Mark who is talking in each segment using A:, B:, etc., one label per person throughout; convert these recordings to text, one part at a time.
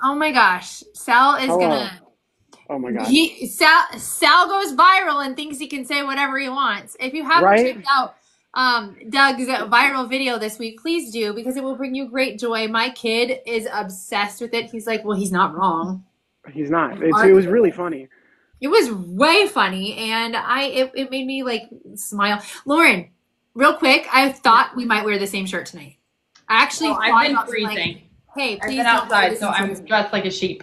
A: Oh my gosh. Sal is
B: Hello.
A: gonna
B: Oh my God.
A: Sal goes viral and thinks he can say whatever he wants. If you haven't checked
B: Right?
A: out Doug's viral video this week, please do because it will bring you great joy. My kid is obsessed with it. He's like, well, he's not wrong.
B: He's not. It
A: Art
B: was really funny.
A: It was way funny and it made me like smile. Lauren, real quick, I
C: Yeah.
A: thought we might wear the same shirt tonight. I actually
C: No, I've
A: thought
C: been
A: about like,
C: freezing.
A: hey,
C: I've been
A: please don't wear the
C: outside, so
A: same shirt.
C: I'm dressed like a sheep.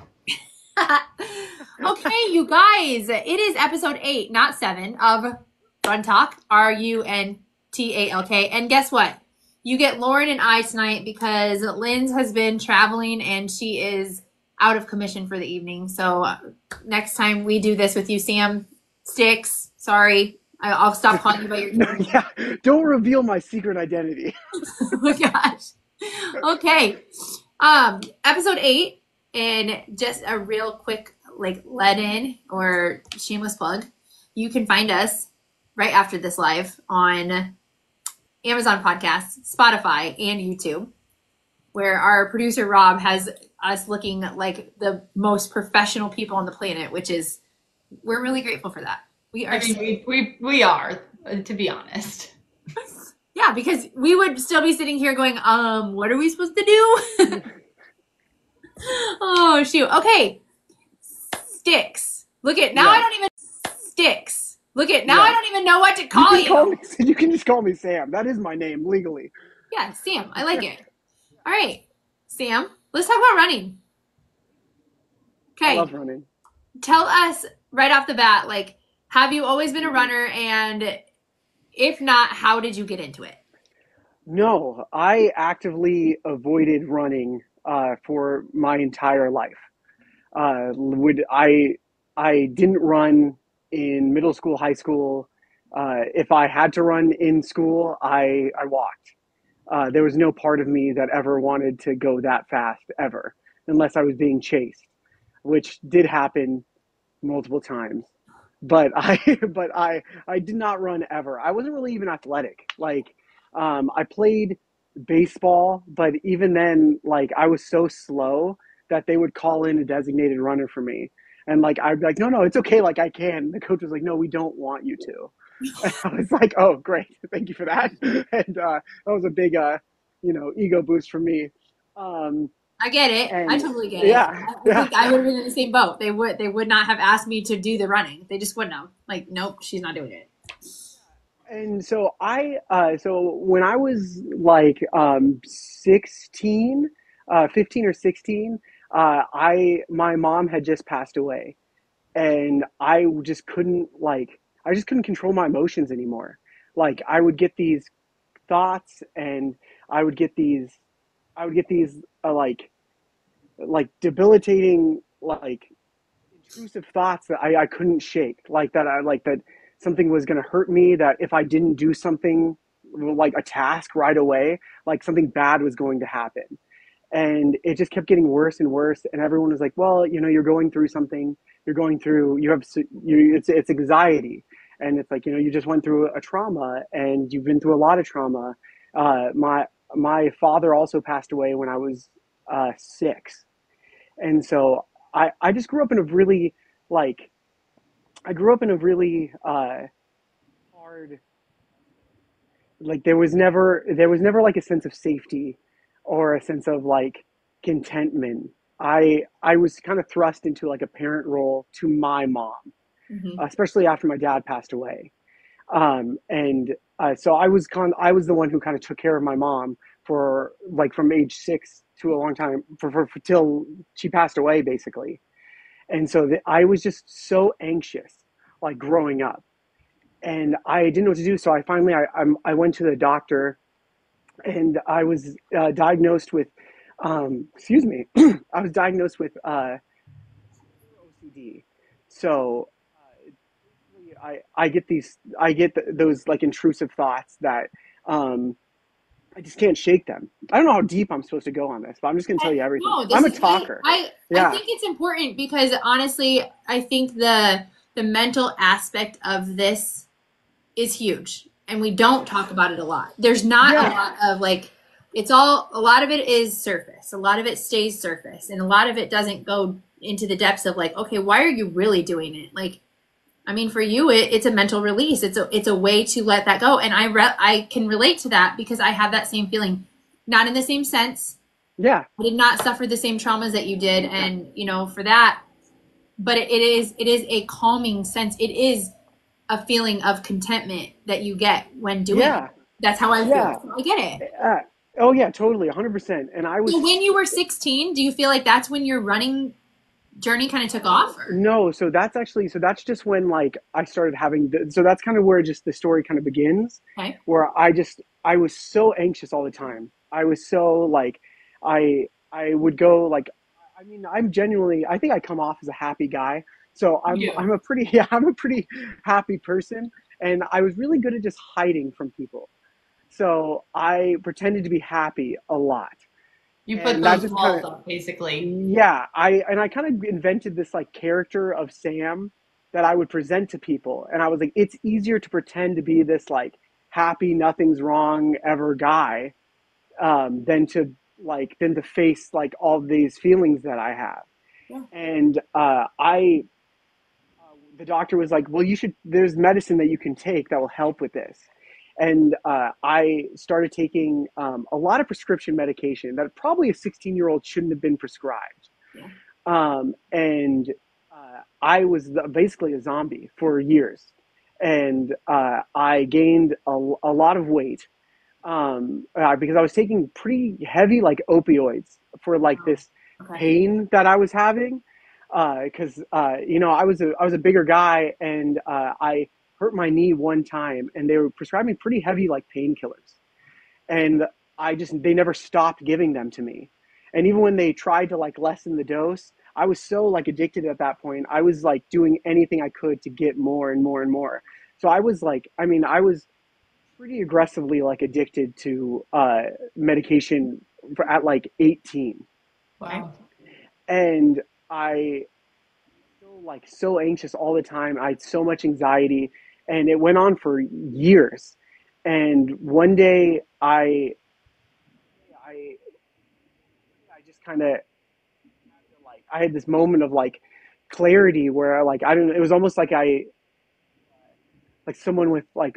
A: Okay, you guys, it is episode 8, not 7 of Run Talk, RUNTALK. And guess what? You get Lauren and I tonight because Linz has been traveling and she is out of commission for the evening. So next time we do this with you, Sam Sticks, sorry, I'll stop calling you by your
B: No,
A: name.
B: yeah. Don't reveal my secret identity.
A: Oh my gosh. Okay. Episode 8, and just a real quick like let in or shameless plug. You can find us right after this live on Amazon Podcasts, Spotify, and YouTube, where our producer Rob has us looking like the most professional people on the planet, which is we're really grateful for that. We are
C: I mean, we are, to be honest.
A: yeah, because we would still be sitting here going, what are we supposed to do? Oh shoot. Okay. Sticks. Look at now. I
B: Yeah.
A: don't even sticks. Look at now. I
B: Yeah.
A: don't even know what to
B: You
A: call
B: can
A: you.
B: call me. You can just call me Sam. That is my name legally.
A: Yeah, Sam. I like it. All right, Sam. Let's talk about running.
B: I
A: Okay.
B: love running.
A: Tell us right off the bat, like, have you always been a runner? And if not, how did you get into it?
B: No, I actively avoided running for my entire life. Would I didn't run in middle school, high school. If I had to run in school, I walked. There was no part of me that ever wanted to go that fast ever, unless I was being chased, which did happen multiple times. But I I did not run ever. I wasn't really even athletic. Like I played baseball, but even then, like I was so slow that they would call in a designated runner for me. And like I'd be like, no, no, it's okay. Like I can. The coach was like, no, we don't want you to. And I was like, oh, great, thank you for that. And that was a big, ego boost for me. Um,
A: I get it. I
B: and
A: totally get it.
B: yeah,
A: I
B: yeah.
A: think I would have been in the same boat. They would not have asked me to do the running. They just wouldn't have. Like, nope, she's not doing it.
B: And so so when I was like 16, 15 or 16, my mom had just passed away, and I just couldn't control my emotions anymore. Like I would get these thoughts, and I would get these, I would get these debilitating, like intrusive thoughts that I couldn't shake, like that something was going to hurt me, that if I didn't do something, like a task right away, like something bad was going to happen. And it just kept getting worse and worse, and everyone was like, well, you're going through something, you have it's anxiety. And it's like, you just went through a trauma, and you've been through a lot of trauma. My father also passed away when I was 6. And so I just grew up in a really, like, I grew up in a really hard, like there was never like a sense of safety or a sense of like contentment. I was kind of thrust into like a parent role to my mom,
A: Hmm.
B: especially after my dad passed away. And so I was the one who kind of took care of my mom for like from age 6 to a long time, for till she passed away basically. And so I was just so anxious, like growing up, and I didn't know what to do. So I went to the doctor, and I was diagnosed with, excuse me, I was diagnosed with OCD. So I get those like intrusive thoughts that um, I just can't shake them. I don't know how deep I'm supposed to go on this, but I'm just going to tell you everything.
A: No, this
B: I'm a
A: is great.
B: talker.
A: I
B: Yeah.
A: think it's important because honestly, I think the mental aspect of this is huge, and we don't talk about it a lot. There's not a
B: Yeah.
A: lot of like it's all, a lot of it is surface, a lot of it stays surface, and a lot of it doesn't go into the depths of like, okay, why are you really doing it? Like, I mean, for you, it's a mental release. It's a way to let that go, and I can relate to that because I have that same feeling, not in the same sense.
B: Yeah,
A: I did not suffer the same traumas that you did, and you know, for that, but it is a calming sense. It is a feeling of contentment that you get when doing it.
B: yeah,
A: That's how I feel.
B: yeah.
A: So I get it.
B: Uh, oh yeah, totally, 100%. And I
A: So
B: was
A: when you were 16, do you feel like that's when your running journey kind of took off? Or?
B: no, so that's actually so that's just when like I started having so that's kind of where just the story kind of begins,
A: Okay.
B: where I was so anxious all the time. I was so like I would go like I mean I'm genuinely I think I come off as a happy guy. So
C: You.
B: I'm a pretty yeah, I'm a pretty happy person, and I was really good at just hiding from people. So I pretended to be happy a lot.
C: You put
B: And that
C: those
B: just kind
C: walls
B: of
C: up, basically.
B: yeah, I kind of invented this like character of Sam that I would present to people, and I was like, it's easier to pretend to be this like happy, nothing's wrong ever guy, than to than to face like all these feelings that I have.
A: Yeah.
B: And the doctor was like, well, you should. There's medicine that you can take that will help with this. And I started taking a lot of prescription medication that probably a 16-year-old shouldn't have been prescribed.
A: Yeah.
B: And I was basically a zombie for years, and I gained a lot of weight because I was taking pretty heavy like opioids for like
A: Wow.
B: this
A: Okay.
B: pain that I was having. Because you know I was a bigger guy, and I hurt my knee one time, and they were prescribing pretty heavy like painkillers, and I just they never stopped giving them to me. And even when they tried to like lessen the dose, I was so like addicted at that point. I was like doing anything I could to get more and more and more. So I was like, I mean, I was pretty aggressively like addicted to medication at like 18.
A: Okay.
C: Wow.
B: And I so anxious all the time. I had so much anxiety, and it went on for years. And one day I I just kind of like I had this moment of like clarity where like I don't it was almost like I like someone with like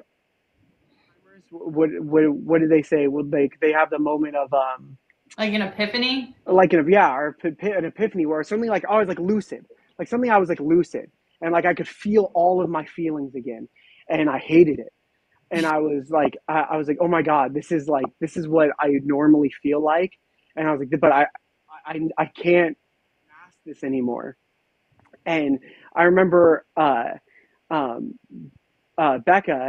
B: what did they say? Would they have the moment of
C: Like an epiphany?
B: like an yeah or an epiphany where suddenly like I was like lucid, like suddenly I was like lucid, and like I could feel all of my feelings again, and I hated it. And I was like, oh my god, this is what I normally feel like. And I was like, but I can't mask this anymore. And I remember um, Becca,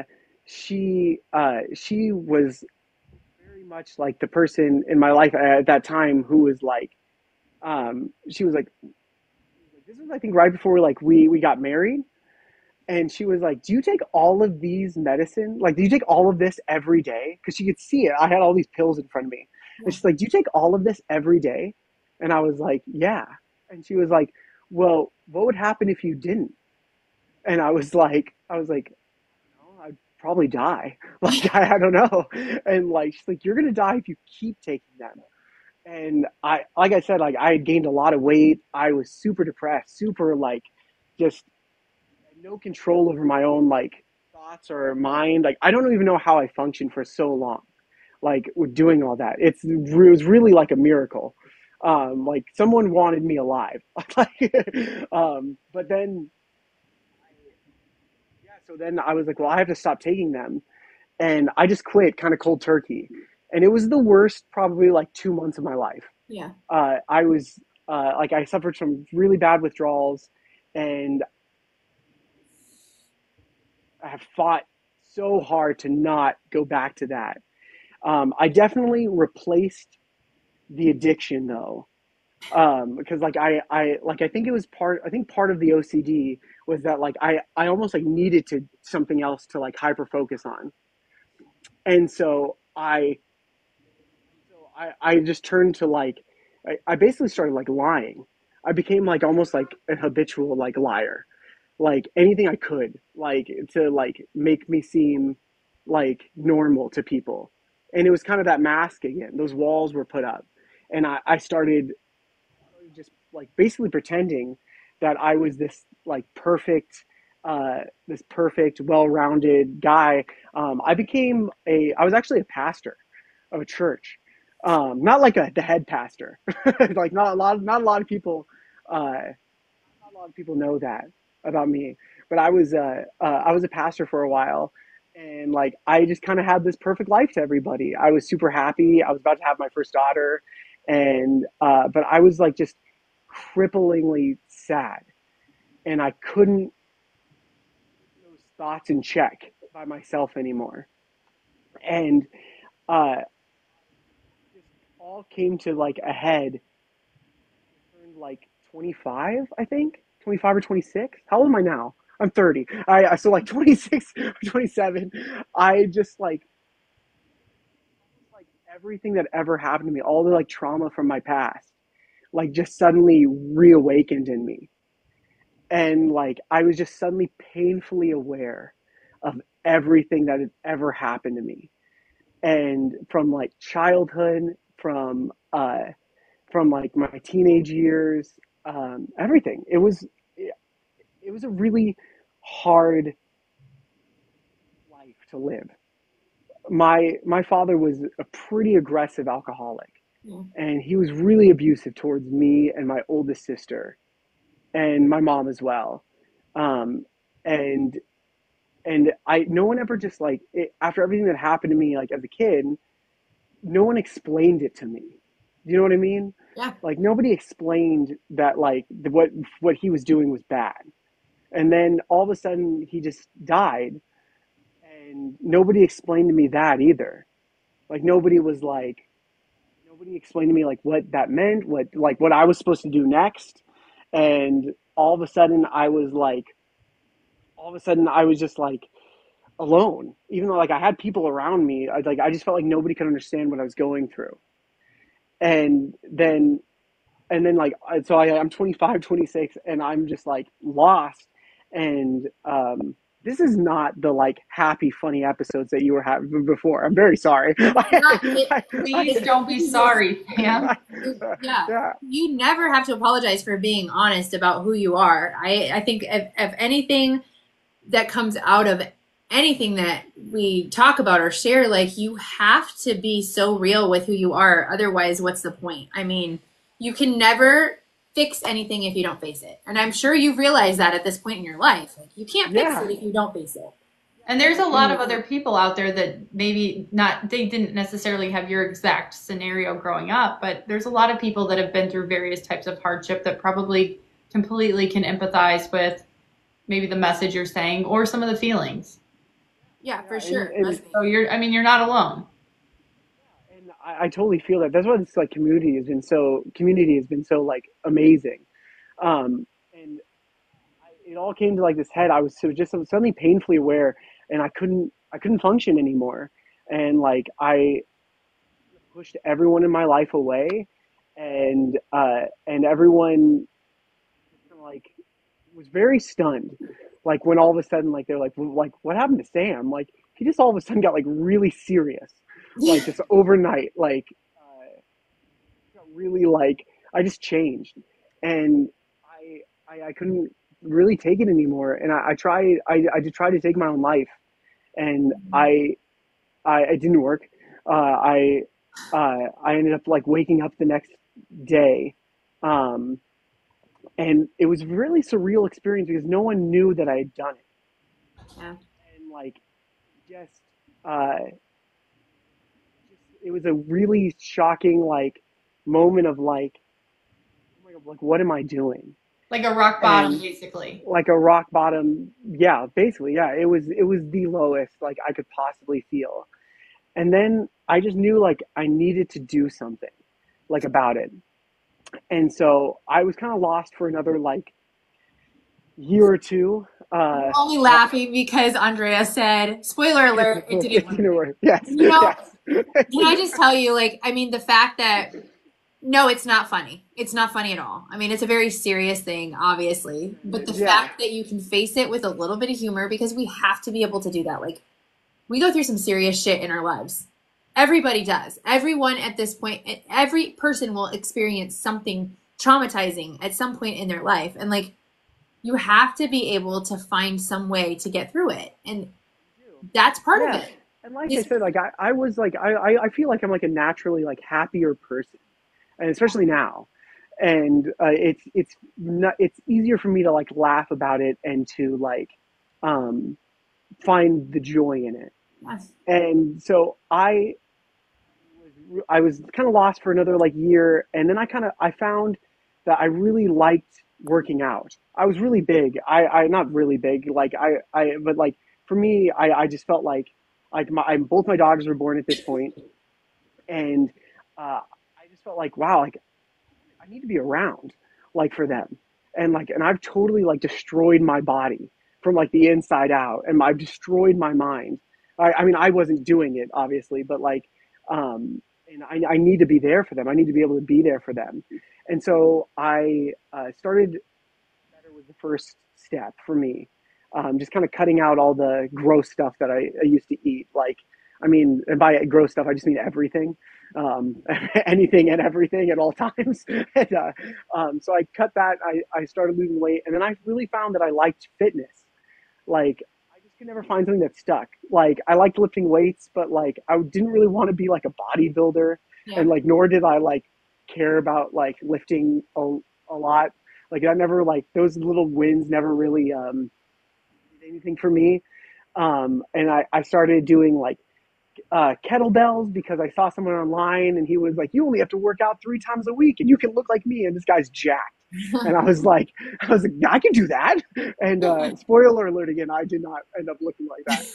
B: she was very much like the person in my life at that time who was like she was like this was I think right before we got married, and she was like, do you take all of these medicine, like do you take all of this every day, because she could see it, I had all these pills in front of me, and
A: Yeah.
B: she's like, do you take all of this every day? And I was like, yeah. And she was like, well, what would happen if you didn't? And I was like, no, I'd probably die. Like I don't know. And like she's like, you're gonna die if you keep taking them. And I like I said, like I had gained a lot of weight. I was super depressed, super like just no control over my own like thoughts or mind. Like I don't even know how I functioned for so long. Like doing all that, it was really like a miracle. Like someone wanted me alive. Like, but then yeah, so then I was like, well, I have to stop taking them, and I just quit kind of cold turkey, and it was the worst probably like 2 months of my life.
A: Yeah.
B: I was like I suffered from really bad withdrawals, and I have fought so hard to not go back to that. I definitely replaced the addiction though, because like I think it was part. I think part of the OCD was that like I almost like needed to something else to like hyper focus on, and I just turned to like I basically started like lying. I became like almost like an habitual like liar, like anything I could like to like make me seem like normal to people. And it was kind of that mask again. Those walls were put up. And I started just like basically pretending that I was this perfect, well-rounded guy. I was actually a pastor of a church, not like the head pastor. Like not a lot of people, not a lot of people know that about me. But I was a pastor for a while, and like I just kind of had this perfect life to everybody. I was super happy. I was about to have my first daughter, and but I was like just cripplingly sad, and I couldn't get those thoughts in check by myself anymore. And just all came to like a head. I turned like 25, I think 25 or 26. How old am I now? I'm 30. I so like 26 or 27. I just like everything that ever happened to me, all the like trauma from my past, like just suddenly reawakened in me. And like I was just suddenly painfully aware of everything that had ever happened to me, and from like childhood, from like my teenage years, everything. It was a really hard life to live. My father was a pretty aggressive alcoholic,
A: Yeah.
B: and he was really abusive towards me and my oldest sister and my mom as well. Um, and I no one ever just like after everything that happened to me like as a kid, no one explained it to me. Do you know what I mean?
A: Yeah.
B: Like nobody explained that like what he was doing was bad. And then all of a sudden he just died, and nobody explained to me that either. Like nobody explained to me like what that meant, what I was supposed to do next. And all of a sudden I was just like alone, even though like I had people around me. I just felt like nobody could understand what I was going through. And then like I'm 25, 26, and I'm just like lost. And this is not the like happy funny episodes that you were having before. I'm very sorry.
A: Not it.
C: Please
A: It
C: don't be sorry, Sam.
A: yeah,
B: Yeah.
A: you never have to apologize for being honest about who you are. I think if anything that comes out of anything that we talk about or share, like you have to be so real with who you are. Otherwise, what's the point? I mean, you can never fix anything if you don't face it. And I'm sure you've realized that at this point in your life. Like you can't fix
B: Yeah.
A: it if you don't face it.
C: And there's a lot of
B: And
C: other people out there that maybe not, they didn't necessarily have your exact scenario growing up, but there's a lot of people that have been through various types of hardship that probably completely can empathize with maybe the message you're saying or some of the feelings.
A: Yeah, for
B: yeah,
A: sure.
B: and
C: So you're not alone.
B: I totally feel that. That's why this like community has been so like amazing. And it all came to like this head. I was suddenly painfully aware, and I couldn't function anymore. And like I pushed everyone in my life away, and everyone kind of like was very stunned. Like when all of a sudden like they're like, well, like what happened to Sam? Like he just all of a sudden got like really serious, like just overnight. Like got really like I just changed, and I couldn't really take it anymore. And I did try to take my own life, and it didn't work. I ended up like waking up the next day, um, and it was a really surreal experience because no one knew that I had done it.
A: Yeah.
B: And like just uh, it was a really shocking like moment of like, oh my God, like what am I doing?
C: Like a rock bottom,
B: And
C: basically.
B: like a rock bottom, yeah, basically, yeah. It was the lowest like I could possibly feel. And then I just knew like I needed to do something like about it. And so I was kind of lost for another like year or two.
A: I'm only laughing because Andrea said, spoiler alert, it didn't work.
B: You know where? Yes,
A: You know,
B: yes.
A: can I just tell you, like, I mean, the fact that no, it's not funny. It's not funny at all. I mean, it's a very serious thing, obviously. But the
B: Yeah,
A: fact that you can face it with a little bit of humor, because we have to be able to do that. Like, we go through some serious shit in our lives. Everybody does. Everyone at this point, every person will experience something traumatizing at some point in their life. And like, you have to be able to find some way to get through it. And that's part of
B: Yeah.
A: it.
B: And like I
A: It's,
B: said, like I was like I feel like I'm like a naturally like happier person, and especially now. And it's easier for me to like laugh about it and to like um, find the joy in it.
A: yes.
B: And so I was kind of lost for another like year, and then I found that I really liked working out. I was really big. I not really big, like but like for me, I just felt like both my daughters were born at this point, and I just felt like wow, like I need to be around like for them, and I've totally like destroyed my body from like the inside out, and I've destroyed my mind. I mean, I wasn't doing it obviously, but like, and I need to be there for them. I need to be able to be there for them, and so I started. Better was the first step for me. Just kind of cutting out all the gross stuff that I used to eat. Like, I mean, and by gross stuff, I just mean everything, anything and everything at all times. And, so I cut that. I started losing weight, and then I really found that I liked fitness. Like, I just could never find something that stuck. Like, I liked lifting weights, but like, I didn't really want to be like a bodybuilder,
A: Yeah.
B: and like, nor did I like care about like lifting a lot. Like, I never like those little wins never really did anything for me. And I started doing like kettlebells because I saw someone online and he was like, "You only have to work out 3 times a week and you can look like me." And this guy's jacked. And I was like, I can do that. And spoiler alert again, I did not end up looking like that.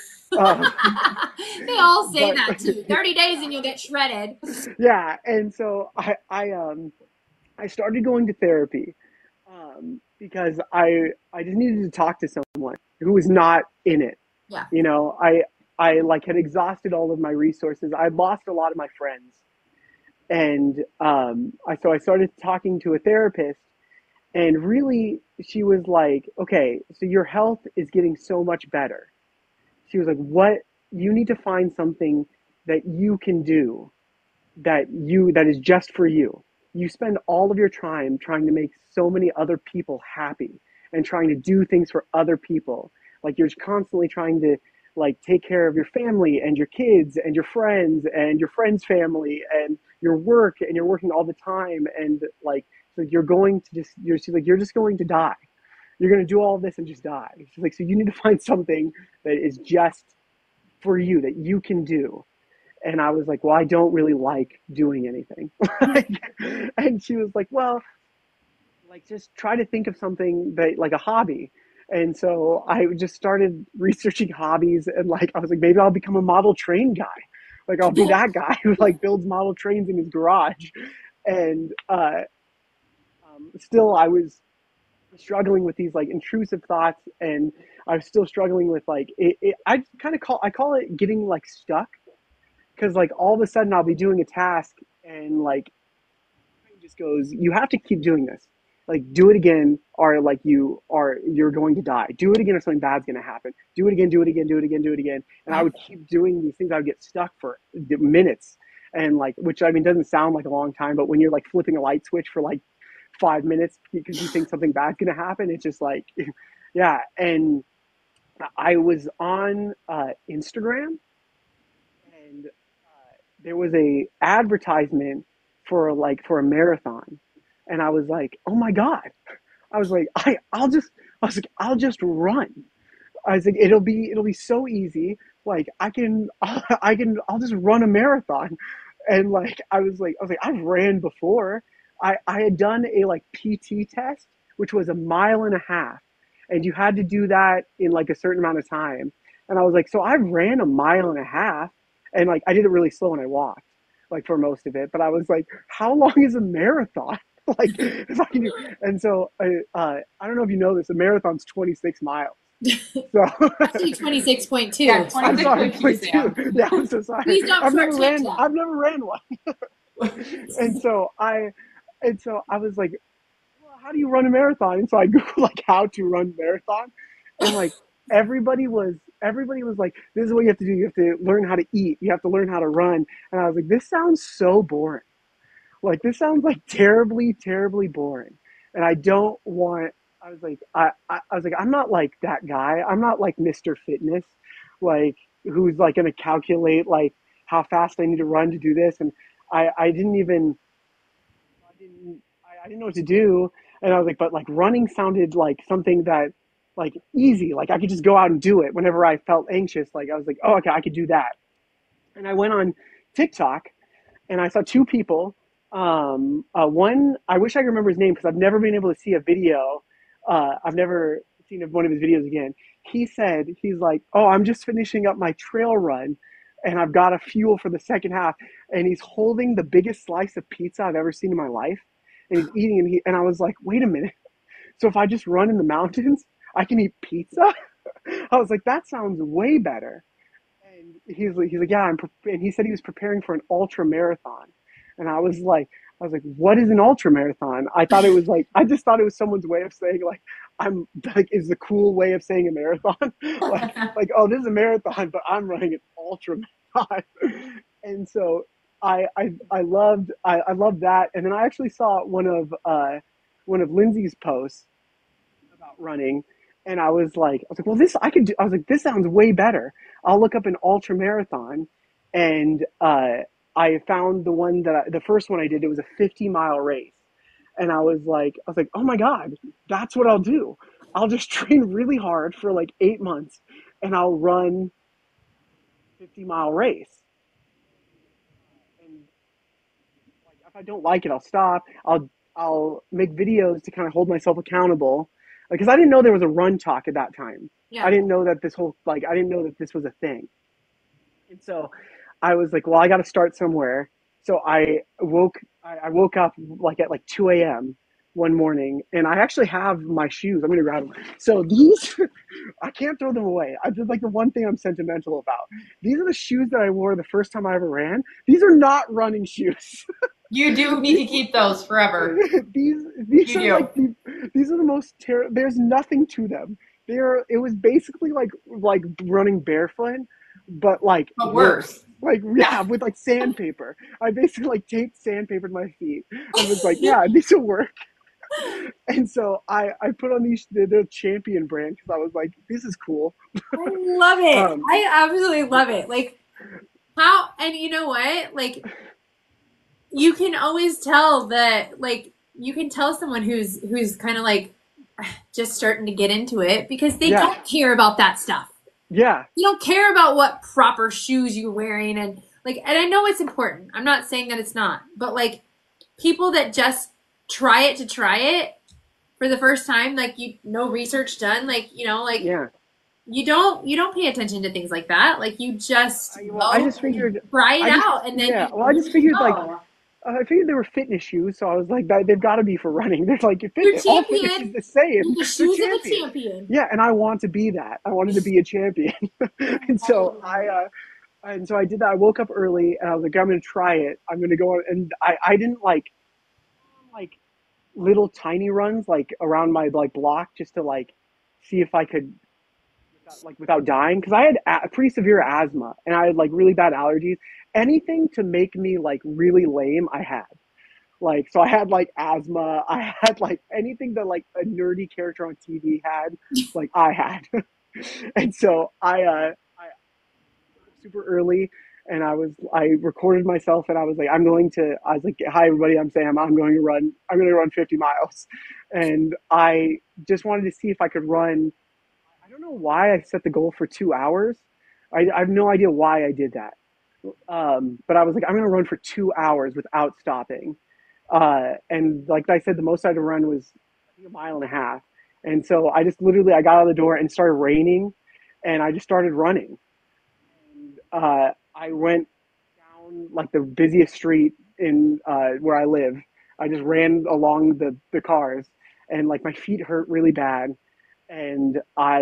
A: They all say
B: But
A: that too. 30 days and you'll get shredded.
B: yeah, and so I started going to therapy because I just needed to talk to someone who was not in it.
A: Yeah.
B: You know, I like had exhausted all of my resources. I lost a lot of my friends, and I started talking to a therapist, and really she was like, "Okay, so your health is getting so much better." She was like, "What you need to find something that you can do that is just for you. You spend all of your time trying to make so many other people happy and trying to do things for other people. Like you're constantly trying to like take care of your family and your kids and your friends' family and your work, and you're working all the time, and like so you're going to just she's like you're just going to die. You're going to do all of this and just die." She's like, "So you need to find something that is just for you that you can do." And I was like, "Well, I don't really like doing anything." And she was like, "Well, like just try to think of something that like a hobby." And so I just started researching hobbies, and like I was like, maybe I'll become a model train guy. Like I'll be that guy who like builds model trains in his garage. And still I was struggling with these like intrusive thoughts, and I was still struggling with like I call it getting like stuck, because like all of a sudden I'll be doing a task and like it just goes, "You have to keep doing this. Like do it again, or like you're going to die. Do it again, or something bad's going to happen. Do it again, do it again, do it again, do it again." And I
A: Yeah.
B: would keep doing these things. I would get stuck for minutes, and like which I mean doesn't sound like a long time, but when you're like flipping a light switch for like 5 minutes because you think something bad's going to happen, it's just like yeah. And I was on Instagram, and there was a advertisement for a marathon, and I was like, "Oh my god!" I was like, I'll just run." I was like, it'll be so easy. Like I'll just run a marathon." And like I was like I've ran before. I had done a like PT test, which was a mile and a half, and you had to do that in like a certain amount of time. And I was like, so I ran a mile and a half, and like I did it really slow when I walked, like for most of it. But I was like, how long is a marathon? Like if I can do, and so I don't know if you know this, a marathon's 26 miles. So
A: Actually, 26.2.
C: Yeah,
B: I'm sorry,
C: 26.2, Sam.
B: 22. Yeah, I'm so sorry.
A: Please don't shortchange that.
B: I've never ran one. And so I was like, well, how do you run a marathon? And so I googled like how to run marathon, and like everybody was everybody was like, this is what you have to do. You have to learn how to eat. You have to learn how to run. And I was like, this sounds so boring. Like this sounds like terribly, terribly boring. And I don't want. I was like, I'm not like that guy. I'm not like Mr. Fitness, like who's like going to calculate like how fast I need to run to do this. And I didn't even, I didn't know what to do. And I was like, but like running sounded like something that like easy. Like I could just go out and do it whenever I felt anxious. Like I was like, oh, okay, I could do that. And I went on TikTok and I saw two people. One, I wish I could remember his name because I've never been able to see a video. I've never seen one of his videos again. He said, he's like, oh, I'm just finishing up my trail run and I've got a fuel for the second half. And he's holding the biggest slice of pizza I've ever seen in my life. And he's eating it. And I was like, wait a minute. So if I just run in the mountains, I can eat pizza? I was like, that sounds way better. And he's like, yeah, and he said he was preparing for an ultra marathon. And I was like, what is an ultra marathon? I thought it was like, I just thought it was someone's way of saying like, I'm like, is the cool way of saying a marathon. Oh, this is a marathon, but I'm running an ultra marathon. And so I loved that. And then I actually saw one of Lindsay's posts about running. And I was like, well, this I could do. I was like, this sounds way better. I'll look up an ultra marathon, and I found the first one I did. It was a 50-mile race, and I was like, oh my god, that's what I'll do. I'll just train really hard for like 8 months, and I'll run 50-mile race. And like, if I don't like it, I'll stop. I'll make videos to kind of hold myself accountable because I didn't know there was a run talk at that time.
A: Yeah.
B: I didn't know that I didn't know that this was a thing. And so I was like, well, I got to start somewhere. So I woke up like at like 2 a.m. one morning, and I actually have my shoes. I'm gonna grab them. So these, I can't throw them away. I just like the one thing I'm sentimental about. These are the shoes that I wore the first time I ever ran. These are not running shoes.
C: You do need to keep those forever.
B: These
C: You
B: are
C: do.
B: like these are the most terrible. There's nothing to them. It was basically like running barefoot, but like
C: But
B: worse.
C: worse.
B: Like
C: Yeah.
B: yeah, with like sandpaper. I basically like taped sandpaper to my feet and was like, yeah, these will work. And so I put on the Champion brand because I was like, this is cool.
A: I love it.
B: Um,
A: I absolutely love it. Like how, and you know what? Like you can always tell that, like you can tell someone who's kind of like just starting to get into it because they
B: yeah,
A: don't care about that stuff.
B: yeah,
A: You don't care about what proper shoes you're wearing and like, and I know it's important. I'm not saying that it's not, but like people that just try it to try it for the first time, like you no research done, like like
B: yeah.
A: you don't pay attention to things like that. Like you just
B: I
A: go
B: just figured,
A: try it
B: I just
A: out, and then
B: yeah.
A: you
B: Well, I just
A: really
B: figured like
A: know.
B: I figured they were fitness shoes, so I was like, they've got to be for running. They're like,
A: You're
B: all fitness is
A: champion.
B: the same.
A: You're the
B: They're
A: shoes of a
B: champion.
A: champion.
B: Yeah, and I want to be that. I wanted to be a champion, and so I did that. I woke up early, and I was like, I'm going to try it. I'm going to go on, and I didn't like little tiny runs like around my like block just to like see if I could without dying because I had pretty severe asthma and I had like really bad allergies. Anything to make me like really lame, I had. Like so, I had like asthma. I had like anything that like a nerdy character on TV had, like I had. And so I super early and I recorded myself and I was like, hi everybody, I'm Sam. I'm going to run 50 miles. And I just wanted to see if I could run. I don't know why I set the goal for 2 hours. I have no idea why I did that. But I was like, I'm going to run for 2 hours without stopping. And like I said, the most I had to run was I think a mile and a half. And so I just literally I got out of the door and it started raining, and I just started running. And I went down like the busiest street in where I live. I just ran along the cars, and like my feet hurt really bad, and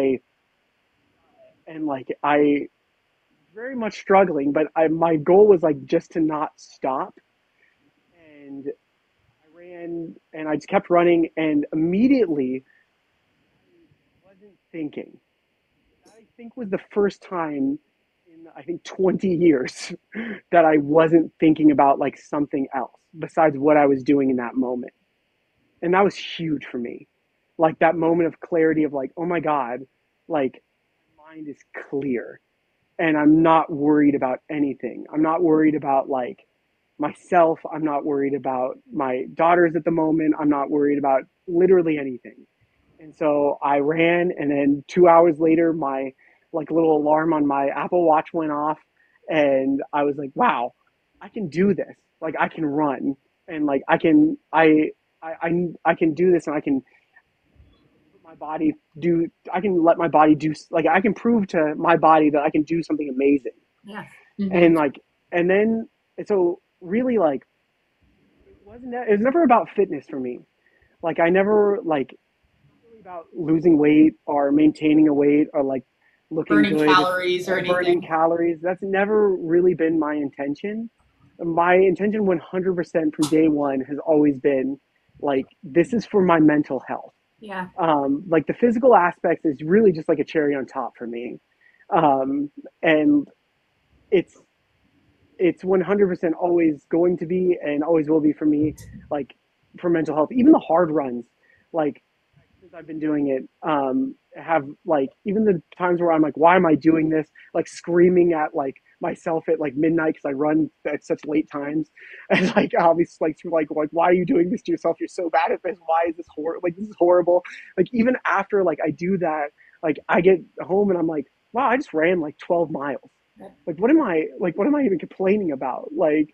B: I very much struggling, but my goal was like just to not stop, and I ran and I just kept running, and immediately I wasn't thinking. think was the first time in I think 20 years that I wasn't thinking about like something else besides what I was doing in that moment. And that was huge for me. Like that moment of clarity of like, oh my God, like my mind is clear and I'm not worried about anything. I'm not worried about like myself. I'm not worried about my daughters at the moment. I'm not worried about literally anything. And so I ran, and then 2 hours later, my like little alarm on my Apple Watch went off, and I was like, "Wow, I can do this! Like I can run, and like I can do this, and I can let my body do. I can let my body do like I can prove to my body that I can do something amazing."
A: Yeah.
B: And like, and then so really like it was never about fitness for me. Like I never like really about losing weight or maintaining a weight or like looking
C: Burning
B: good
C: calories or
B: or burning
C: anything.
B: calories. That's never really been my intention. My intention 100% from day one has always been like, this is for my mental health.
A: Yeah.
B: Like the physical aspects is really just like a cherry on top for me. And it's, it's 100% always going to be and always will be for me, like for mental health, even the hard runs, like since I've been doing it, have like even the times where I'm like, why am I doing this? Like screaming at like myself at like midnight because I run at such late times, and like obviously like why are you doing this to yourself? You're so bad at this. Why is this horrible? Like this is horrible. Like even after like I do that, like I get home and I'm like, wow, I just ran like 12 miles. Like what am I even complaining about?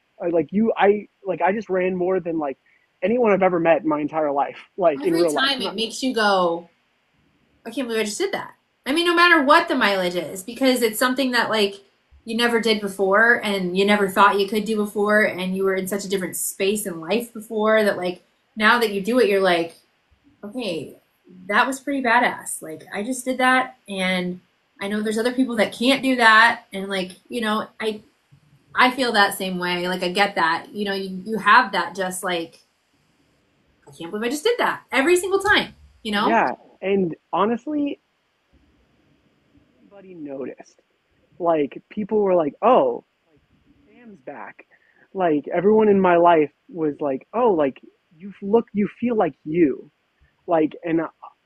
B: I just ran more than like anyone I've ever met in my entire life, like in
A: Every
B: real life.
A: time it makes you go, I can't believe I just did that. I mean, no matter what the mileage is, because it's something that like you never did before and you never thought you could do before and you were in such a different space in life before that like now that you do it, you're like, okay, that was pretty badass. Like I just did that and I know there's other people that can't do that and like, I feel that same way. Like I get that. You have that just like I can't believe I just did that every single time, you know?
B: Yeah, and honestly, everybody noticed. Like people were like, "Oh, like Sam's back." Like everyone in my life was like, "Oh, like you feel like you." Like and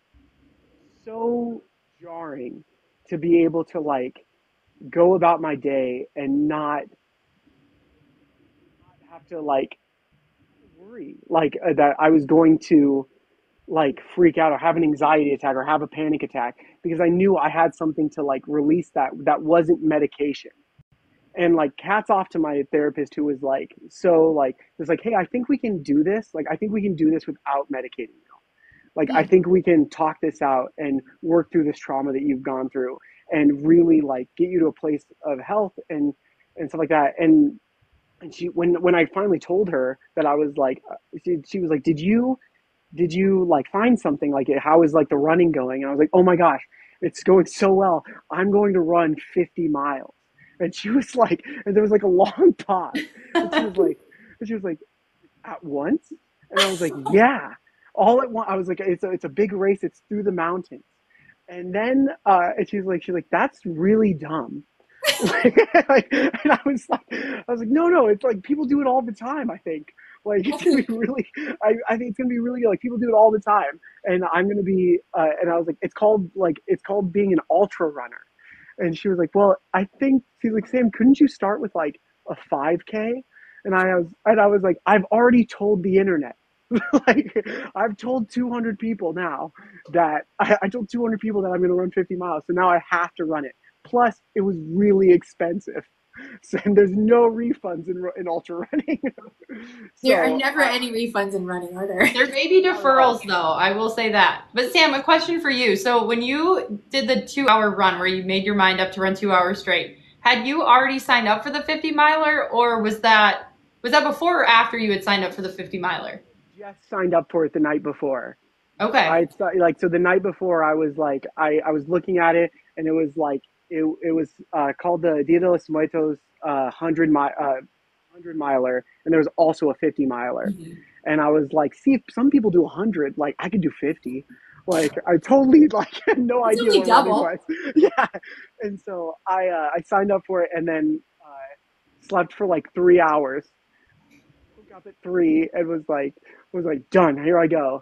B: so jarring to be able to like go about my day and not have to like worry like that I was going to like freak out or have an anxiety attack or have a panic attack because I knew I had something to like release that wasn't medication. And like hats off to my therapist who was like so like was like, hey, I think we can do this. Like I think we can do this without medicating you. Like I
A: Yeah.
B: think we can talk this out and work through this trauma that you've gone through and really like get you to a place of health and stuff like that. And she when I finally told her that I was like she was like, did you like find something like it? How is like the running going? And I was like, oh my gosh, it's going so well. I'm going to run 50 miles. And she was like, and there was like a long pause. And she was like, at once? And I was like, yeah, all at once. I was like, it's a big race. It's through the mountains. And then, and she's like, that's really dumb. And I was like, no, it's like people do it all the time. I think like it's gonna be really, I think it's gonna be really like people do it all the time, and I'm gonna be, and I was like, it's called being an ultra runner, and she was like, well, I think she's like, Sam, couldn't you start with like a 5K? And I was like, I've already told the internet. Like I've told 200 people now that I told 200 people that I'm going to run 50 miles. So now I have to run it. Plus, it was really expensive. So and there's no refunds in ultra running.
A: There are
B: So
A: never any refunds in running, are there?
C: There may be
B: not at all.
C: deferrals though, I will say that. But Sam, a question for you. So when you did the 2 hour run where you made your mind up to run 2 hours straight, had you already signed up for the 50 miler or was that before or after you had signed up for the 50 miler?
B: Just signed up for it the night before.
C: Okay.
B: Like so the night before I was like I was looking at it and it was like it was called the Dia de los Muertos 100 miler, and there was also a 50 miler.
A: Mhm.
B: And I was like, see, if some people do 100, like I could do 50. Like I totally like had no
A: It's
B: idea
A: only
B: what running
A: double.
B: was. Yeah, and so I signed up for it and then slept for like 3 hours. Woke up at 3 and was like done. Here I go.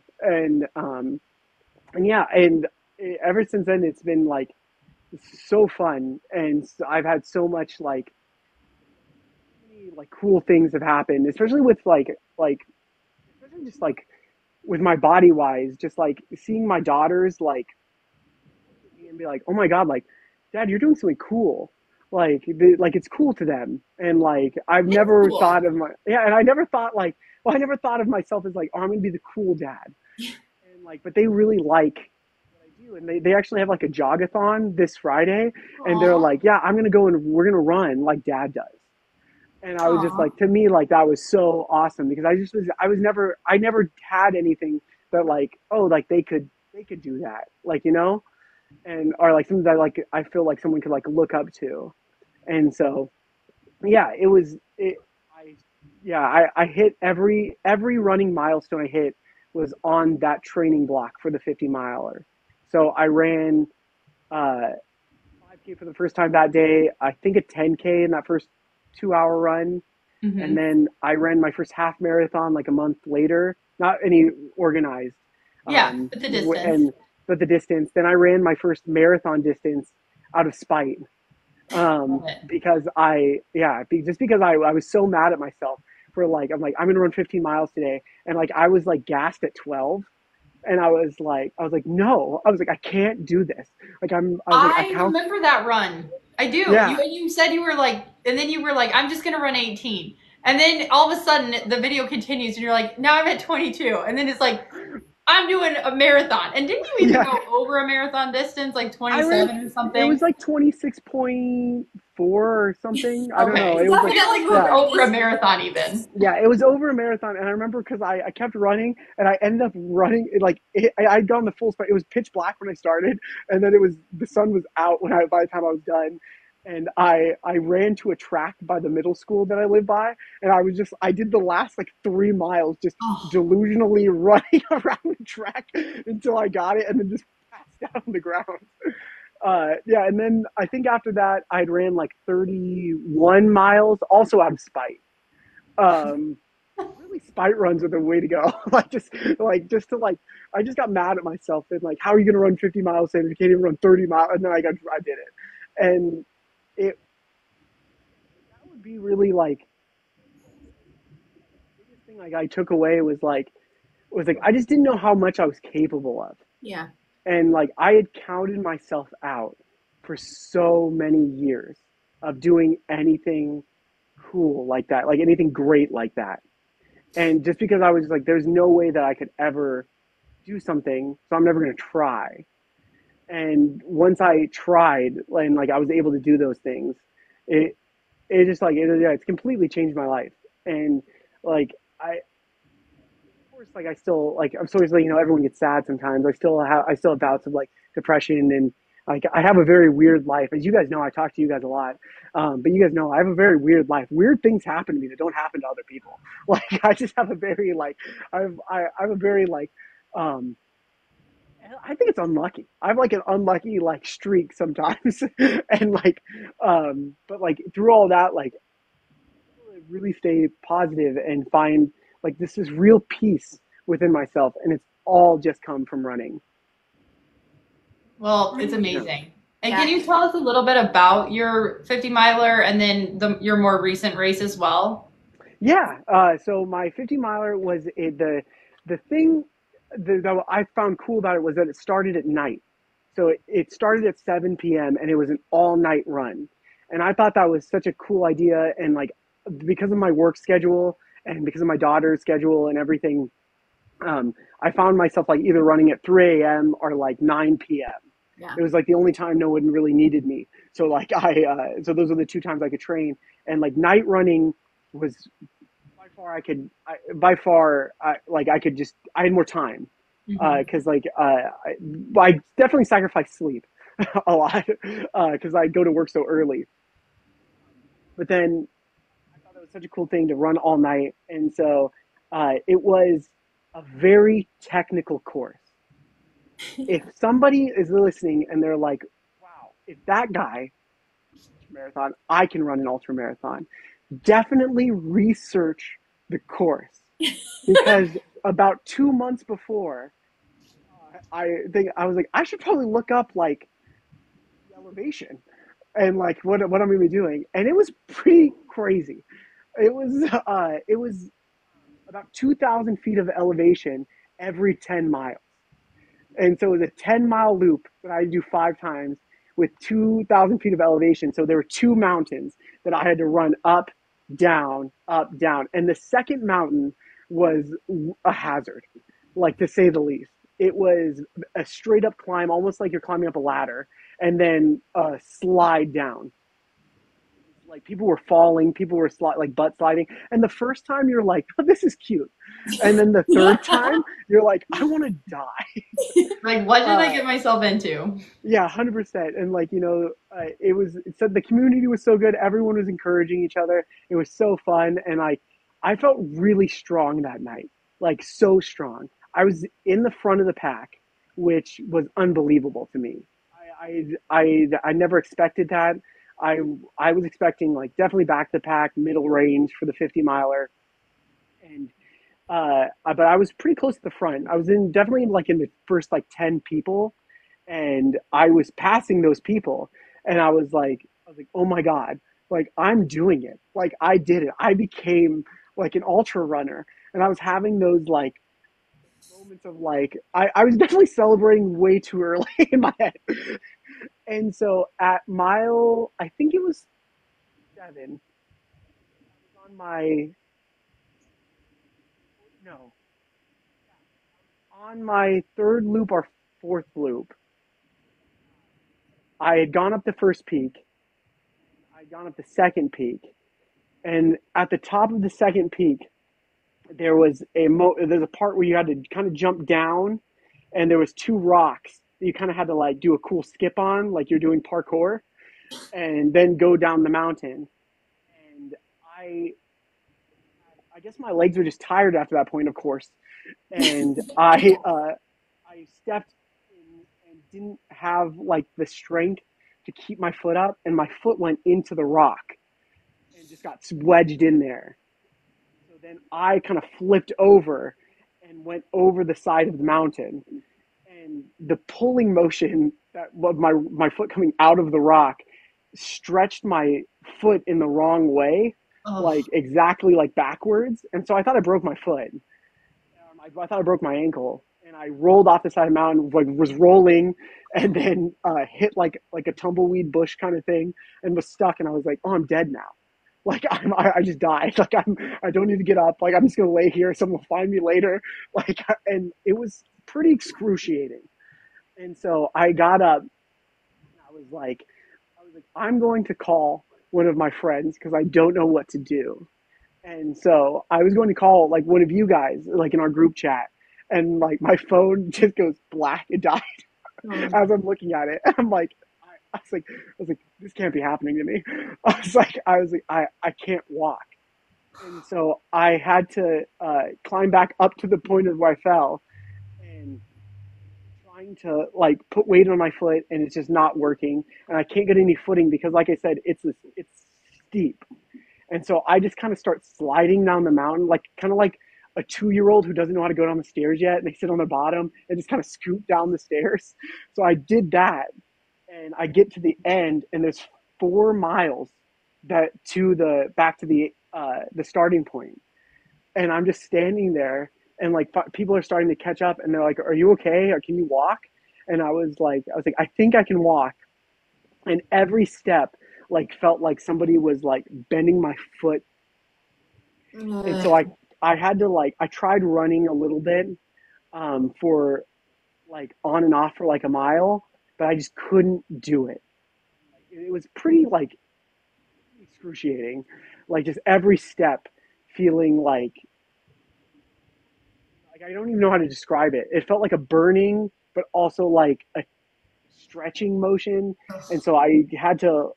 B: And yeah, and ever since then it's been like so fun, and I've had so much like many like cool things have happened, especially with like especially just like with my body wise, just like seeing my daughters like and be like, oh my god, like dad, you're doing something cool. Like it's cool to them, and like I've
A: It's
B: never
A: cool.
B: thought of my yeah, and I never thought like well, I never thought of myself as like, oh, I'm gonna be the cool dad, and like, but they really like what I do, and they actually have like a jogathon this Friday, and they're
A: Aw.
B: like, yeah, I'm gonna go and we're gonna run like dad does, and I was just
A: Aw.
B: like, to me, like that was so awesome because I never had anything that like, oh, like they could do that, like and or like something that like I feel like someone could like look up to, and so yeah, it was it. I yeah, I hit every running milestone I hit was on that training block for the 50 miler. So I ran 5K for the first time that day. I think a 10K in that first 2 hour run, and
C: Hmm.
B: then I ran my first half marathon like a month later. Not any organized,
C: Yeah, but the distance.
B: and but the distance. Then I ran my first marathon distance out of spite,
C: Love it.
B: because just because I was so mad at myself for like I'm gonna run 15 miles today, and like I was like gassed at 12, and I was like no, I was like I can't do this. I was like I
C: I
B: count.
C: remember that run. I do.
B: Yeah,
C: You said you were like, and then you were like, I'm just gonna run 18. And then all of a sudden the video continues and you're like, now I'm at 22. And then it's like, I'm doing a marathon. And didn't you even
B: yeah.
C: go over a marathon distance, like
B: I ran.
C: 27 or
B: It was
C: something?
B: like 26.4 or something. I don't know.
C: Okay.
B: It
A: It's
B: was
C: I
B: like,
C: felt
A: definitely
C: like you were
B: yeah,
A: over
C: over a
A: this.
C: marathon even.
B: yeah. It was over a marathon, and I remember because I kept running, and I ended up running I'd gone the full speed. It was pitch black when I started, and then the sun was out by the time I was done, and I ran to a track by the middle school that I live by, and I did the last like 3 miles just
A: Oh,
B: delusionally running around the track until I got it, and then just passed out on the ground. Yeah, and then I think after that I'd ran like 31 miles, also out of spite. Um, really, spite runs are the way to go. Just to like, I just got mad at myself and like, how are you going to run 50 miles and you can't even run 30 miles? And then I did it, and it that would be really like the biggest thing like I took away was like I just didn't know how much I was capable of,
A: yeah.
B: and like I had counted myself out for so many years of doing anything cool like that, like anything great like that. And just because I was like, there's no way that I could ever do something, so I'm never going to try. And once I tried and like I was able to do those things, it it just like yeah, it's completely changed my life. And like of course, like I still like I'm so like everyone gets sad sometimes. I still have bouts of like depression, and like I have a very weird life. As you guys know, I talk to you guys a lot, but you guys know I have a very weird life. Weird things happen to me that don't happen to other people. Like I just have a very like I have a very like um I think it's unlucky. I have like an unlucky like streak sometimes, and like but like through all that like really stay positive and find like this is real peace within myself, and it's all just come from running.
C: Well, it's
A: I'm,
B: Yeah,
C: amazing. And can
A: yeah.
C: you tell us a little bit about your 50 miler and then your more recent race as well?
B: yeah. So my 50 miler was the thing that I found cool about it was that it started at night. So it started at 7 p.m. and it was an all night run, and I thought that was such a cool idea. And like because of my work schedule and because of my daughter's schedule and everything, I found myself like either running at 3 a.m. or like 9 p.m.
A: Yeah.
B: It was like the only time no one really needed me. So like so those are the two times I could train, and like night running was by far like I could just I had more time
C: Hmm.
B: because I definitely sacrificed sleep a lot because I go to work so early. But then I thought that was such a cool thing to run all night, and so it was a very technical course. If somebody is listening and they're like, wow, if that guy marathon, I can run an ultra marathon. Definitely research the course because about 2 months before, I think I was like, I should probably look up like the elevation and like what I'm gonna be doing, and it was pretty crazy. It was about 2,000 feet of elevation every 10 miles. And so it was a 10-mile loop that I had to do 5 times with 2,000 feet of elevation. So there were two mountains that I had to run up, down, up, down. And the second mountain was a hazard, like to say the least. It was a straight up climb, almost like you're climbing up a ladder, and then a slide down. Like people were falling, people were like butt sliding. And the first time you're like, oh, this is cute. And then the third time you're like, I want to die.
C: Like, what did I
B: Uh,
C: get myself into?
B: Yeah, 100%. And like, it said the community was so good. Everyone was encouraging each other. It was so fun. And like, I felt really strong that night, like so strong. I was in the front of the pack, which was unbelievable to me. I never expected that. I, I was expecting like definitely back to the pack, middle range for the 50 miler. And, but I was pretty close to the front. I was definitely like in the first like 10 people, and I was passing those people, and I was like, oh my god, like I'm doing it, like I did it, I became like an ultra runner, and I was having those like moments of like I was definitely celebrating way too early in my head, and so at mile, I think it was 7, I was on my no on my third loop or fourth loop. I had gone up the first peak, I'd gone up the second peak, and at the top of the second peak, there's a part where you had to kind of jump down, and there was two rocks that you kind of had to like do a cool skip on, like you're doing parkour, and then go down the mountain. And I I guess my legs were just tired after that point, of course, and I stepped in and didn't have like the strength to keep my foot up, and my foot went into the rock and just got wedged in there. So then I kind of flipped over and went over the side of the mountain, and the pulling motion that of my foot coming out of the rock stretched my foot in the wrong way,
C: Oh,
B: like exactly like backwards, and so I thought I broke my foot. I thought I broke my ankle, and I rolled off the side of the mountain, like was rolling, and then hit like a tumbleweed bush kind of thing, and was stuck. And I was like, "Oh, I'm dead now. Like I just died. Like I don't need to get up. Like I'm just gonna lay here. Someone will find me later." Like, and it was pretty excruciating. And so I got up. And I was like, I'm going to call one of my friends because I don't know what to do. And so I was going to call like one of you guys, like in our group chat, and like my phone just goes black. It died
C: oh.
B: as I'm looking at it. I'm like, I was like, this can't be happening to me. I can't walk. And so I had to climb back up to the point of where I fell, and trying to like put weight on my foot, and it's just not working, and I can't get any footing because, like I said, it's steep. And so I just kind of start sliding down the mountain, like kind of like a 2-year old who doesn't know how to go down the stairs yet, and they sit on the bottom and just kind of scoot down the stairs. So I did that, and I get to the end, and there's 4 miles that to the back to the starting point, and I'm just standing there, and like people are starting to catch up, and they're like, "Are you okay? Or can you walk?" And I was like, "I think I can walk." And every step like felt like somebody was like bending my foot, and so I had to like I tried running a little bit for like on and off for like a mile, but I just couldn't do it. It was pretty like excruciating, like just every step feeling like I don't even know how to describe it. It felt like a burning, but also like a stretching motion, and so I had to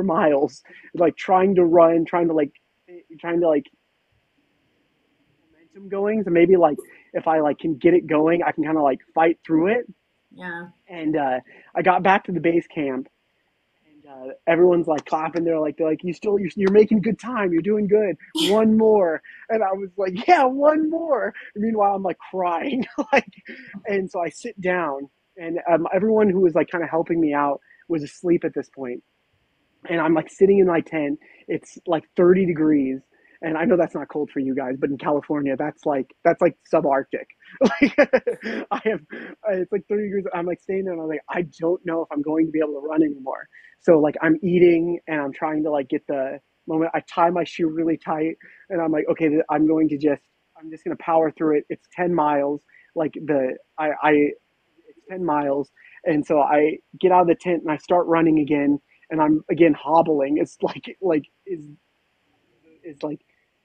B: 4 miles, like trying to run, trying to like momentum going. So maybe like if I like can get it going, I can kind of like fight through it.
A: Yeah.
B: And I got back to the base camp, and everyone's like clapping. They're like, you're making good time. You're doing good. One more. And I was like, yeah, one more. Meanwhile, I'm like crying, like, and so I sit down, and everyone who was like kind of helping me out was asleep at this point, and I'm like sitting in my tent. It's like 30 degrees. And I know that's not cold for you guys, but in California, that's like subarctic. Like I have, it's like 30 degrees. I'm like staying there, and I'm like, I don't know if I'm going to be able to run anymore. So like I'm eating, and I'm trying to like get the moment. I tie my shoe really tight, and I'm like, okay, I'm just gonna power through it. It's 10 miles. Like it's 10 miles, and so I get out of the tent and I start running again, and I'm again hobbling. It's like is like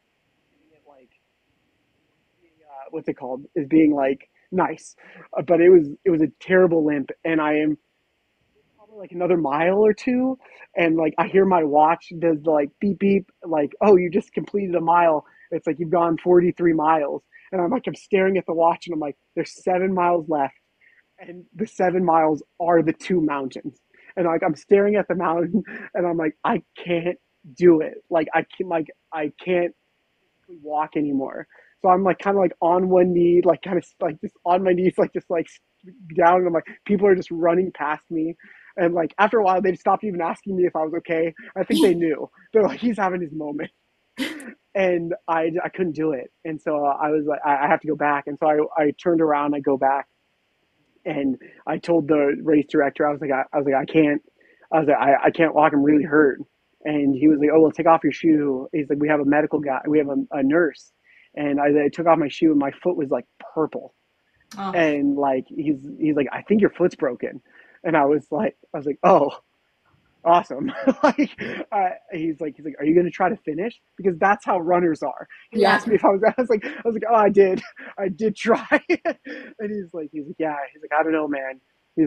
B: what's it called? Is being like nice, but it was a terrible limp, and I am probably like another mile or two, and like I hear my watch does the like beep beep, like, oh, you just completed a mile. It's like you've gone 43 miles, and I'm staring at the watch, and I'm like, there's 7 miles left, and the 7 miles are the two mountains, and like I'm staring at the mountain, and I'm like, I can't do it. I can't walk anymore. So I'm like kind of like on one knee, like kind of like just on my knees, like just like down. And I'm like, people are just running past me. And like after a while, they stopped even asking me if I was okay. I think they knew. They're like, he's having his moment. And I couldn't do it. And so I was like, I have to go back. And so I turned around, I go back, and I told the race director, I can't, I can't walk. I'm really hurt. And he was like, oh, well, take off your shoe. He's like, we have a medical guy, we have a nurse. And I took off my shoe, and my foot was like purple.
C: Oh,
B: And like, he's like, I think your foot's broken. And I was like, oh, awesome. Like, he's like, are you going to try to finish? Because that's how runners are. He
A: Yeah.
B: asked me if I was like, oh, I did try. And he's like, yeah. He's like, I don't know, man.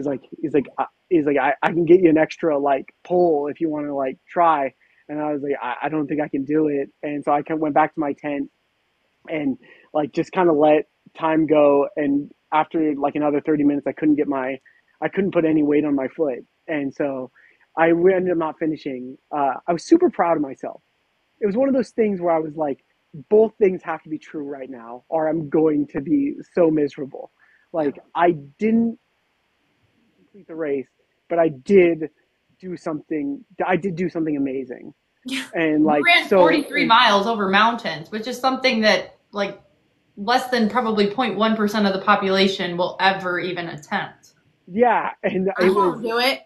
B: I can get you an extra like pull if you want to like try. And I was like, I don't think I can do it. And so I went back to my tent, and like just kind of let time go. And after like another 30 minutes, I couldn't put any weight on my foot. And so I ended up not finishing. I was super proud of myself. It was one of those things where I was like, both things have to be true right now, or I'm going to be so miserable.
A: Yeah.
B: Like I didn't complete the race, but I did do something amazing.
A: Yeah.
B: And
C: you
B: like,
C: ran
B: so
C: 43 miles over mountains, which is something that like less than probably 0.1% of the population will ever even attempt.
B: yeah. And
A: I
B: it was,
A: won't do it.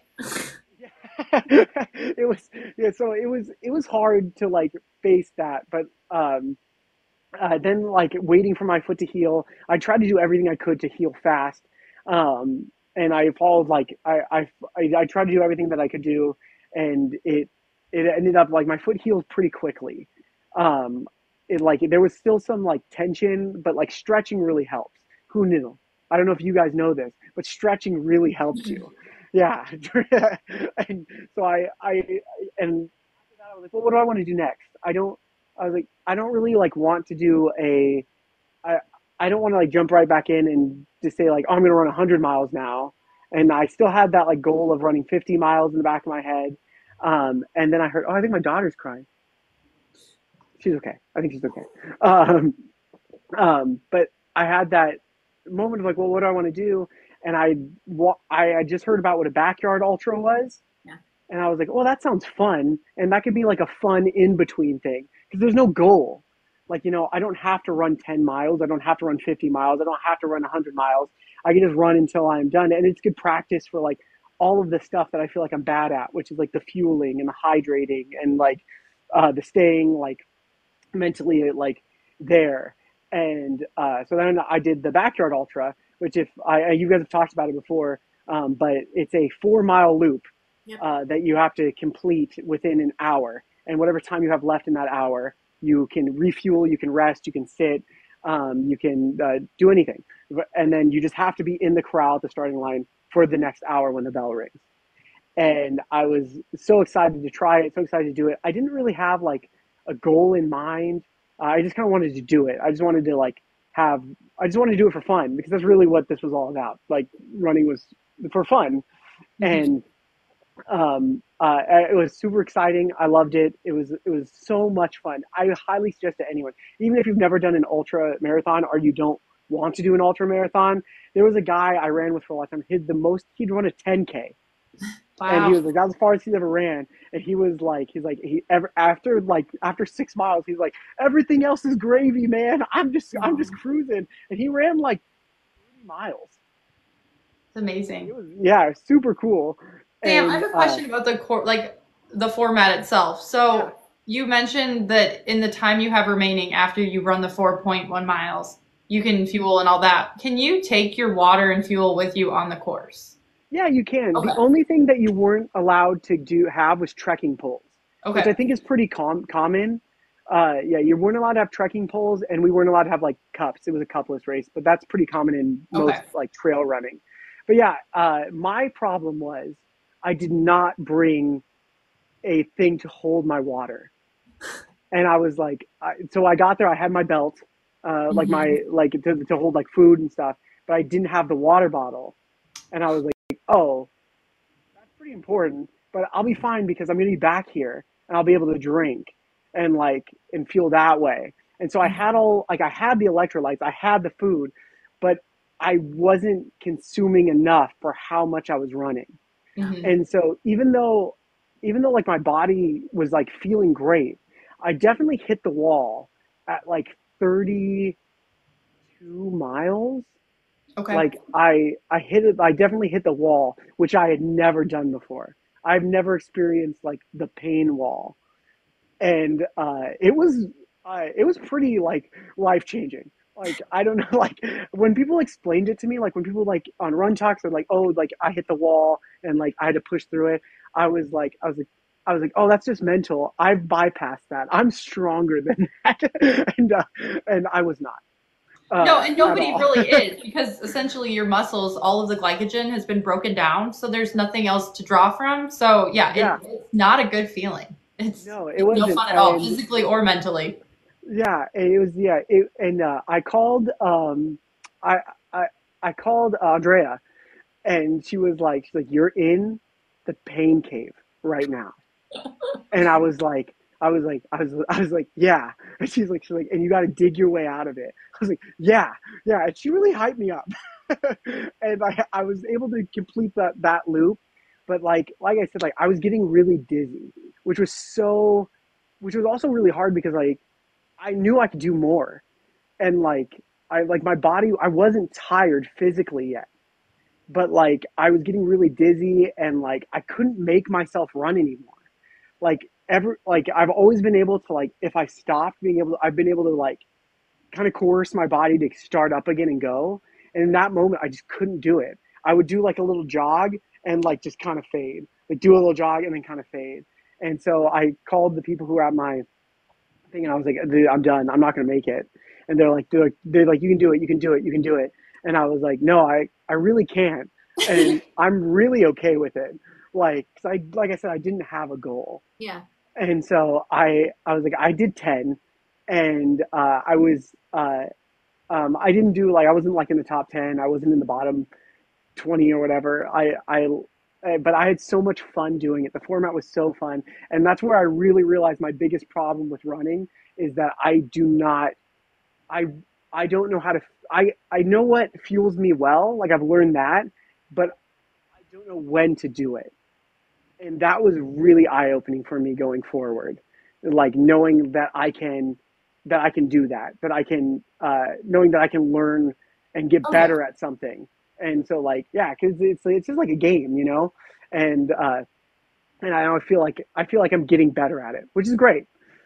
B: it was, yeah. So it was hard to like face that, but, then like waiting for my foot to heal, I tried to do everything I could to heal fast. And I followed like, I tried to do everything that I could do, and it ended up like my foot healed pretty quickly. Um, it like there was still some like tension, but like stretching really helps. Who knew? I don't know if you guys know this, but stretching really helps you. Yeah. And so and after that I was like, well, what do I want to do next? I was like, I don't really like want to do I, I don't want to like jump right back in and just say like, oh, I'm going to run 100 miles now. And I still had that like goal of running 50 miles in the back of my head. And then I heard, oh, I think my daughter's crying. She's okay. I think she's okay. Um, but I had that moment of like, well, what do I want to do? And I just heard about what a backyard ultra was.
A: Yeah.
B: And I was like, well, that sounds fun. And that could be like a fun in between thing, because there's no goal. Like, I don't have to run 10 miles. I don't have to run 50 miles. I don't have to run 100 miles. I can just run until I'm done. And it's good practice for like all of the stuff that I feel like I'm bad at, which is like the fueling and the hydrating and like the staying like mentally like there. And so then I did the backyard ultra, which if you guys have talked about it before, but it's a 4 mile loop
A: Yep.
B: that you have to complete within an hour. And whatever time you have left in that hour, you can refuel, you can rest, you can sit, you can do anything. And then you just have to be in the crowd at the starting line for the next hour when the bell rings. And I was so excited to try it, so excited to do it. I didn't really have like a goal in mind. I just kind of wanted to do it. I just wanted to like I just wanted to do it for fun because that's really what this was all about. Like running was for fun,
C: Mhm.
B: and it was super exciting. I loved it. It was so much fun. I highly suggest to anyone, even if you've never done an ultra marathon or you don't want to do an ultra marathon. There was a guy I ran with for a long time. He'd run a 10K, and he
C: Wow.
B: was like that's as far as he's ever ran. And he ever after 6 miles, he's like everything else is gravy, man. I'm just
C: Wow.
B: cruising, and he ran like 30 miles.
C: It's amazing.
B: It was yeah, super cool,
C: Sam, I
B: and
C: have a question about the format itself.
B: yeah.
C: So you mentioned that in the time you have remaining after you run the 4.1 miles, you can fuel and all that. Can you take your water and fuel with you on the course?
B: Yeah, you can. The
C: Okay.
B: only thing that you weren't allowed to have was trekking poles, which I
C: Okay.
B: think is pretty common. Yeah, you weren't allowed to have trekking poles, and we weren't allowed to have like cups. It was a cupless race, but that's pretty common in
C: Okay.
B: most like trail running. But yeah, my problem was I did not bring a thing to hold my water, and I was like, so I got there. I had my belt, like
C: Mhm.
B: to hold like food and stuff, but I didn't have the water bottle, and I was like, oh, that's pretty important, but I'll be fine because I'm gonna be back here and I'll be able to drink and feel that way. And so I had the electrolytes, I had the food, but I wasn't consuming enough for how much I was running.
C: Mhm.
B: And so even though like my body was like feeling great, I definitely hit the wall at like 32 miles.
C: Okay.
B: Like I definitely hit the wall, which I had never done before. I've never experienced like the pain wall, and it was pretty like life changing. Like I don't know, like when people explained it to me, like when people like on run talks are like, oh, like I hit the wall and like I had to push through it. I was like, oh, that's just mental. I've bypassed that. I'm stronger than that, and I was not
C: No, and
B: at
C: nobody
B: all.
C: really is because essentially your muscles, all of the glycogen has been broken down, so there's nothing else to draw from. So yeah,
B: Yeah,
C: it's not a good feeling.
B: no, it
C: It's no
B: wasn't,
C: fun at all,
B: and
C: physically or mentally.
B: yeah, and it was yeah, and I I I called Andrea, and she's like, you're in the pain cave right now, and I was like, yeah, and she's like, and you got to dig your way out of it. I was like, yeah, yeah, and she really hyped me up, and I was able to complete that loop, but like I said, like I was getting really dizzy, which was so, which was also really hard because like I knew I could do more, and like my body, I wasn't tired physically yet, but like I was getting really dizzy, and like I couldn't make myself run anymore. Like I've always been able to, like if I stopped being able to, I've been able to like kind of coerce my body to start up again and go. And in that moment, I just couldn't do it. I would do like a little jog and like just kind of fade, like do a little jog and then kind of fade. And so I called the people who were at my thing, and I was like, "Dude, I'm done. I'm not gonna make it." And they're like, "You can do it. You can do it. You can do it." And I was like, "No, I really can't." And I'm really okay with it. Like I said, I didn't have a goal,
A: Yeah.
B: and so I was like, I did 10, and I didn't do like, I wasn't like in the top 10. I wasn't in the bottom 20 or whatever. But I had so much fun doing it. The format was so fun. And that's where I really realized my biggest problem with running is that I, I don't know how to, I know what fuels me well. Like I've learned that, but I don't know when to do it. And that was really eye opening for me going forward. Like knowing that I can do that I can, knowing that I can learn and get
C: Okay.
B: better at something. And so like, yeah, cause it's just like a game, and, and I feel like I'm getting better at it, which is great.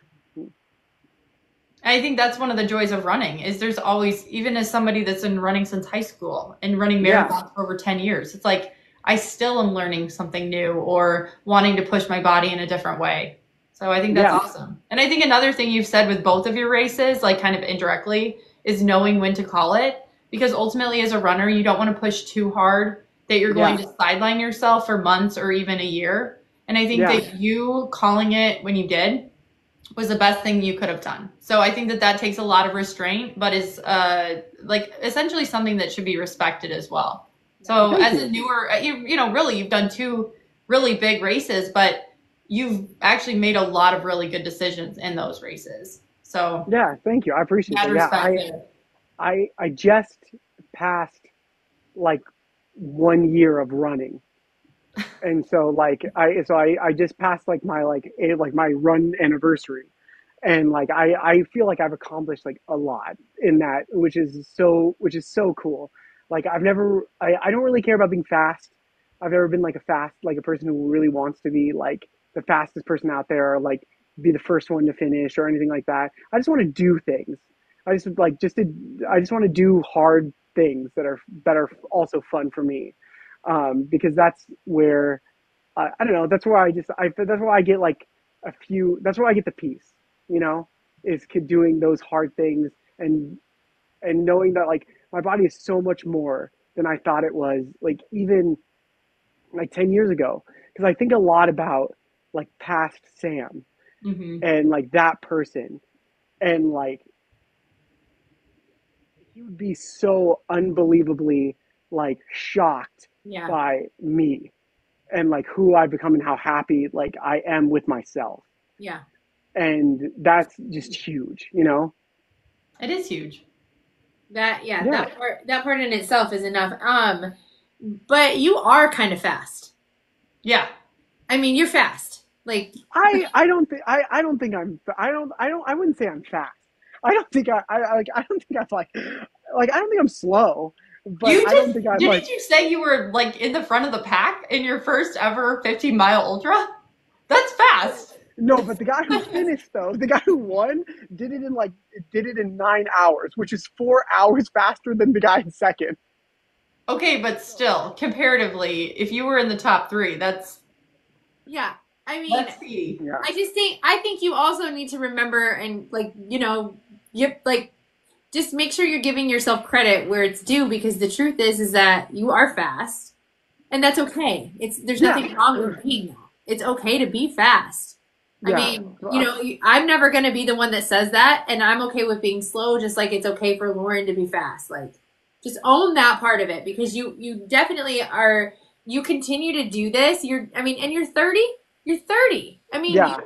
C: I think that's one of the joys of running is there's always, even as somebody that's been running since high school and running
B: Yeah.
C: marathons for over 10 years, it's like I still am learning something new or wanting to push my body in a different way. So I think that's
B: Yeah.
C: awesome. And I think another thing you've said with both of your races, like kind of indirectly, is knowing when to call it. Because ultimately, as a runner, you don't want to push too hard that you're going
B: Yeah.
C: to sideline yourself for months or even a year. And I think
B: Yeah.
C: that you calling it when you did was the best thing you could have done. So I think that that takes a lot of restraint, but is like essentially something that should be respected as well. So
B: Thank
C: as a
B: you.
C: newer, you know, really you've done two really big races, but you've actually made a lot of really good decisions in those races. So
B: Yeah, thank you. I
C: you
B: appreciate
C: had
B: that. Yeah,
C: respect there.
B: I just passed like 1 year of running. And so like I just passed like my like my run anniversary. And like I feel like I've accomplished like a lot in that, which is so cool. Like I don't really care about being fast. I've never been like a person who really wants to be like the fastest person out there, or like be the first one to finish or anything like that. I just want to do things. I just like just to I just want to do hard things that are also fun for me. Because that's where I don't know. That's where I get like a few. That's where I get the peace. You know, is doing those hard things and knowing that like my body is so much more than I thought it was. Like even like 10 years ago, because I think a lot about like past Sam
C: Hmm.
B: and like that person, and like he would be so unbelievably like shocked
A: Yeah.
B: by me and like who I've become and how happy like I am with myself.
A: Yeah.
B: And that's just huge, you know?
C: It is huge.
A: That yeah,
B: Yeah.
A: that part in itself is enough. But you are kind of fast.
C: Yeah.
A: I mean, you're fast. Like
B: I don't think I wouldn't say I'm fast. I don't think I don't think I'm like I don't think I'm slow, but
C: You
B: I don't
C: just
B: think I'm like
C: didn't you say you were like in the front of the pack in your first ever 15-mile ultra? That's fast.
B: no, but the guy who finished though, the guy who won did it in 9 hours, which is 4 hours faster than the guy in second.
C: Okay, but still, comparatively, if you were in the top three,
A: yeah. I mean,
C: that's speedy.
B: Yeah.
A: I think you also need to remember and like, you like just make sure you're giving yourself credit where it's due because the truth is that you are fast and that's okay. There's
B: Yeah.
A: nothing wrong with being that. It's okay to be fast. I
B: Yeah.
A: mean, I'm never going to be the one that says that, and I'm okay with being slow, just like it's okay for Lauren to be fast. Like, just own that part of it because you definitely are. You continue to do this. I mean, and you're 30. You're 30. I mean,
B: Yeah.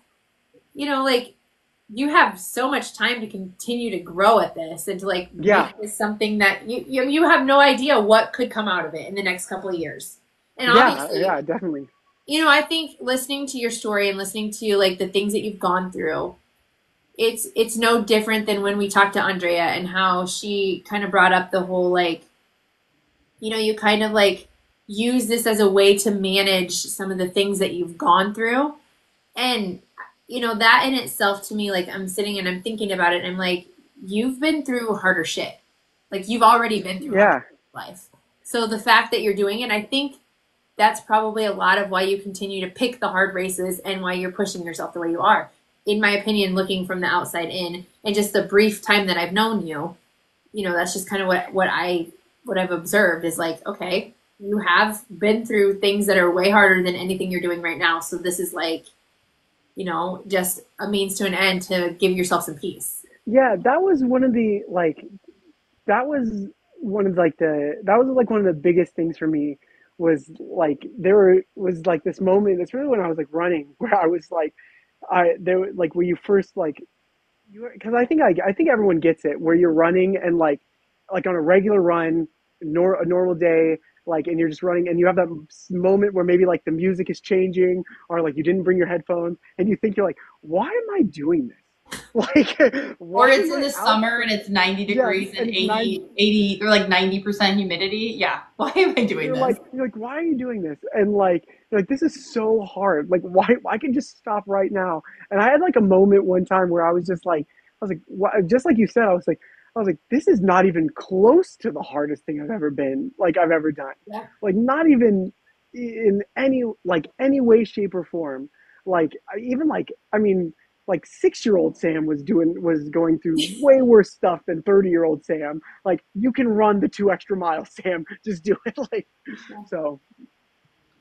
A: like you have so much time to continue to grow at this and to like
B: Yeah.
A: make this something that you have no idea what could come out of it in the next couple of years. And
B: Yeah.
A: obviously,
B: Yeah. Definitely.
A: I think listening to your story and listening to like the things that you've gone through, it's no different than when we talked to Andrea and how she kind of brought up the whole like, you kind of like use this as a way to manage some of the things that you've gone through. And that in itself to me, like I'm sitting and I'm thinking about it and I'm like, you've been through harder shit. Like you've already been through harder
B: Yeah.
A: shit in life. So the fact that you're doing it, I think that's probably a lot of why you continue to pick the hard races and why you're pushing yourself the way you are. In my opinion, looking from the outside in, and just the brief time that I've known you, that's just kind of what I've observed is like, okay, you have been through things that are way harder than anything you're doing right now. So this is like, just a means to an end to give yourself some peace.
B: Yeah. That was one of the like that was one of like the that was like one of the biggest things for me was like was like this moment. It's really when I was like running where I was like like where you first like you because I think everyone gets it where you're running and like on a regular run, a normal day, like and you're just running and you have that moment where maybe like the music is changing or like you didn't bring your headphones and you think you're like, why am I doing this? Like,
C: Or
B: why
C: it's
B: am
C: in
B: I
C: the
B: out?
C: summer and it's 90
B: Yeah,
C: degrees and
B: and it's nine.
C: 80 or like 90% humidity. Yeah. Why am I doing this?
B: You're like, why are you doing this? And like, you're like, this is so hard. Like, why? I can just stop right now. And I had like a moment one time where I was just like, I was like, what? Just like you said, I was like, this is not even close to the hardest thing I've ever done.
A: Yeah.
B: Like, not even in any way, shape, or form. Like, even like, I mean, like 6-year-old Sam was going through way worse stuff than 30-year-old Sam. Like you can run the 2 extra miles, Sam. Just do it. Like so.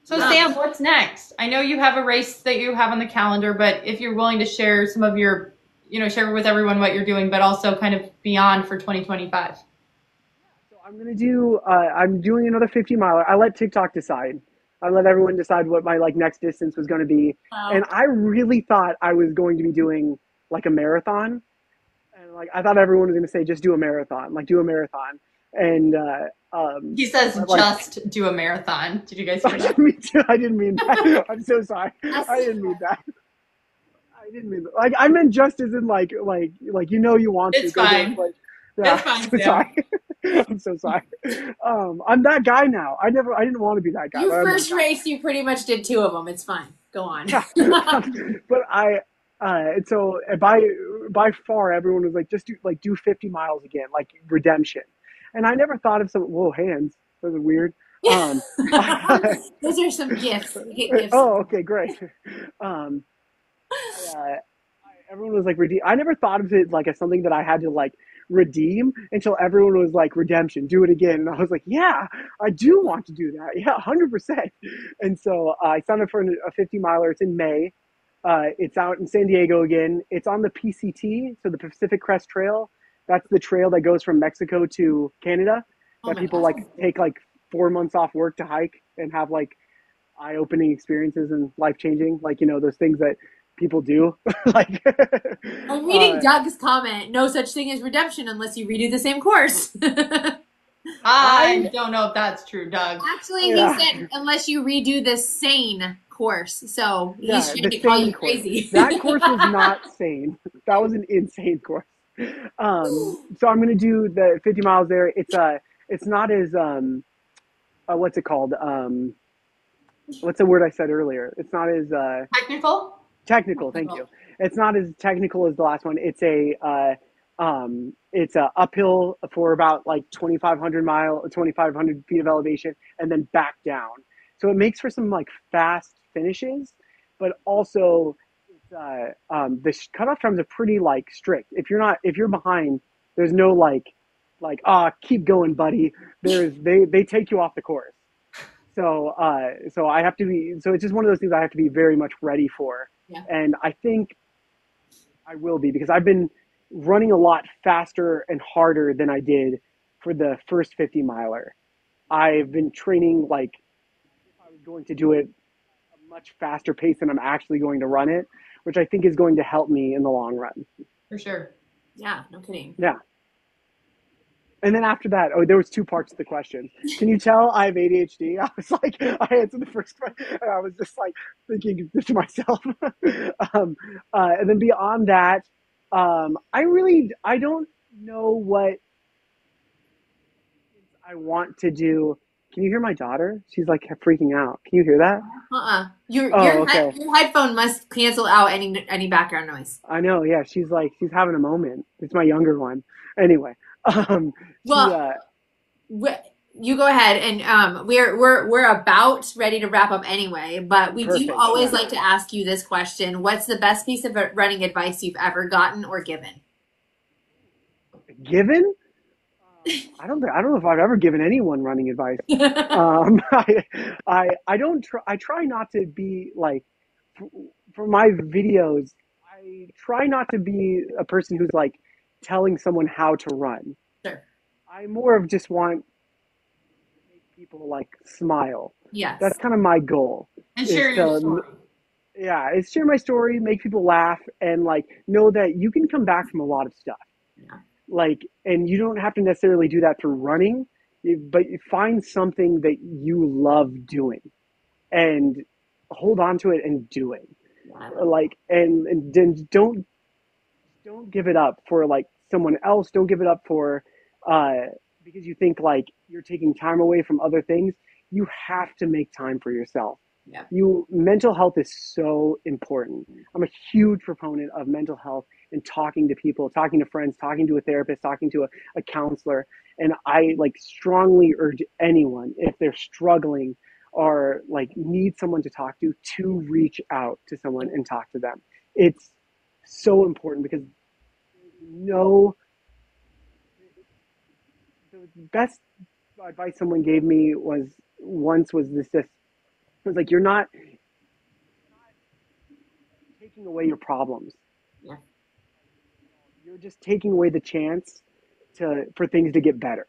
C: So
B: Yeah.
C: Sam, what's next? I know you have a race that you have on the calendar, but if you're willing to share some of your, share with everyone what you're doing, but also kind of beyond for 2025.
B: So I'm doing another 50 miler. I let TikTok decide. I let everyone decide what my like next distance was going to be.
A: Wow.
B: And I really thought I was going to be doing like a marathon. And like I thought everyone was going to say just do a marathon, like do a marathon. And
C: He says
B: but, like,
C: just do a marathon. Did you guys hear that?
B: me too. I didn't mean that. I'm so sorry. I didn't mean that. I didn't mean that. Like I meant just as in like you want to
C: It's
B: go there.
C: fine.
B: Like
C: It's
B: yeah.
C: fine,
B: So
C: Sam.
B: sorry. I'm so sorry. I'm that guy now. I didn't want to be that guy.
A: You
B: But I'm
A: first
B: that guy.
A: race, you pretty much did two of them. It's fine. Go on.
B: Yeah. But so by far everyone was like just do 50 miles again, like redemption. And I never thought of some whoa hands. That was weird. Um,
A: Those are some gifts. We get gifts.
B: oh, okay, great. Um, everyone was like redeem. I never thought of it like as something that I had to like redeem until everyone was like redemption, do it again, and I was like, yeah, I do want to do that, yeah, 100%. And so I signed up for a 50 miler. It's in May. It's out in San Diego again. It's on the PCT, so the Pacific Crest Trail. That's the trail that goes from Mexico to Canada.
A: Oh
B: That
A: my
B: people
A: God.
B: like take like 4 months off work to hike and have like eye-opening experiences and life-changing, like those things that people do. Like,
A: I'm reading Doug's comment. No such thing as redemption unless you redo the same course.
C: I
B: I
C: don't know if that's true, Doug.
A: Actually, he
B: yeah
A: said unless you redo the sane course. So he's
B: yeah
A: trying
B: the
A: to call
B: sane
A: you
B: course.
A: crazy.
B: That course was not sane. That was an insane course. So I'm gonna do the 50 miles there. It's not as what's it called? What's the word I said earlier? It's not as
C: Technical?
B: technical. Thank you. It's not as technical as the last one. It's a uphill for about like 2,500 feet of elevation, and then back down. So it makes for some like fast finishes, but also the cutoff times are pretty like strict. If you're behind, there's no keep going, buddy. They take you off the course. So I have to be. So it's just one of those things I have to be very much ready for,
A: Yeah.
B: and I think I will be because I've been running a lot faster and harder than I did for the first 50 miler. I've been training like if I was going to do it a much faster pace than I'm actually going to run it, which I think is going to help me in the long run.
C: For sure.
A: Yeah, no kidding.
B: Yeah. And then after that, there was two parts to the question. Can you tell I have ADHD? I was like, I answered the first question, and I was just like thinking to myself. And then beyond that, I don't know what I want to do. Can you hear my daughter? She's like freaking out. Can you hear that?
A: Your
B: Oh, okay.
A: your headphone must cancel out any background noise.
B: I know. Yeah, she's having a moment. It's my younger one. Anyway,
A: Well, you go ahead, and we're about ready to wrap up anyway. But we do
B: perfect.
A: always
B: Yeah.
A: like to ask you this question: what's the best piece of running advice you've ever gotten or given?
B: Given? I don't know if I've ever given anyone running advice. I don't try. I try not to be like for my videos. I try not to be a person who's like telling someone how to run.
A: Sure.
B: I more of just want to make people like smile.
A: Yes.
B: That's kind of my goal.
C: And
B: is
C: share your
B: to-
C: story.
B: Yeah, it's share my story, make people laugh, and like know that you can come back from a lot of stuff.
A: Yeah.
B: Like, and you don't have to necessarily do that through running, but you find something that you love doing and hold on to it and do it. Like, and then don't give it up for like someone else. Don't give it up for because you think like you're taking time away from other things. You have to make time for yourself.
A: Yeah.
B: Mental health is so important. I'm a huge proponent of mental health and talking to people, talking to friends, talking to a therapist, talking to a counselor. And I like strongly urge anyone, if they're struggling or like need someone to talk to reach out to someone and talk to them. It's so important because no, the best advice someone gave me was this It's like you're not taking away your problems.
A: Yeah.
B: You're just taking away the chance for things to get better.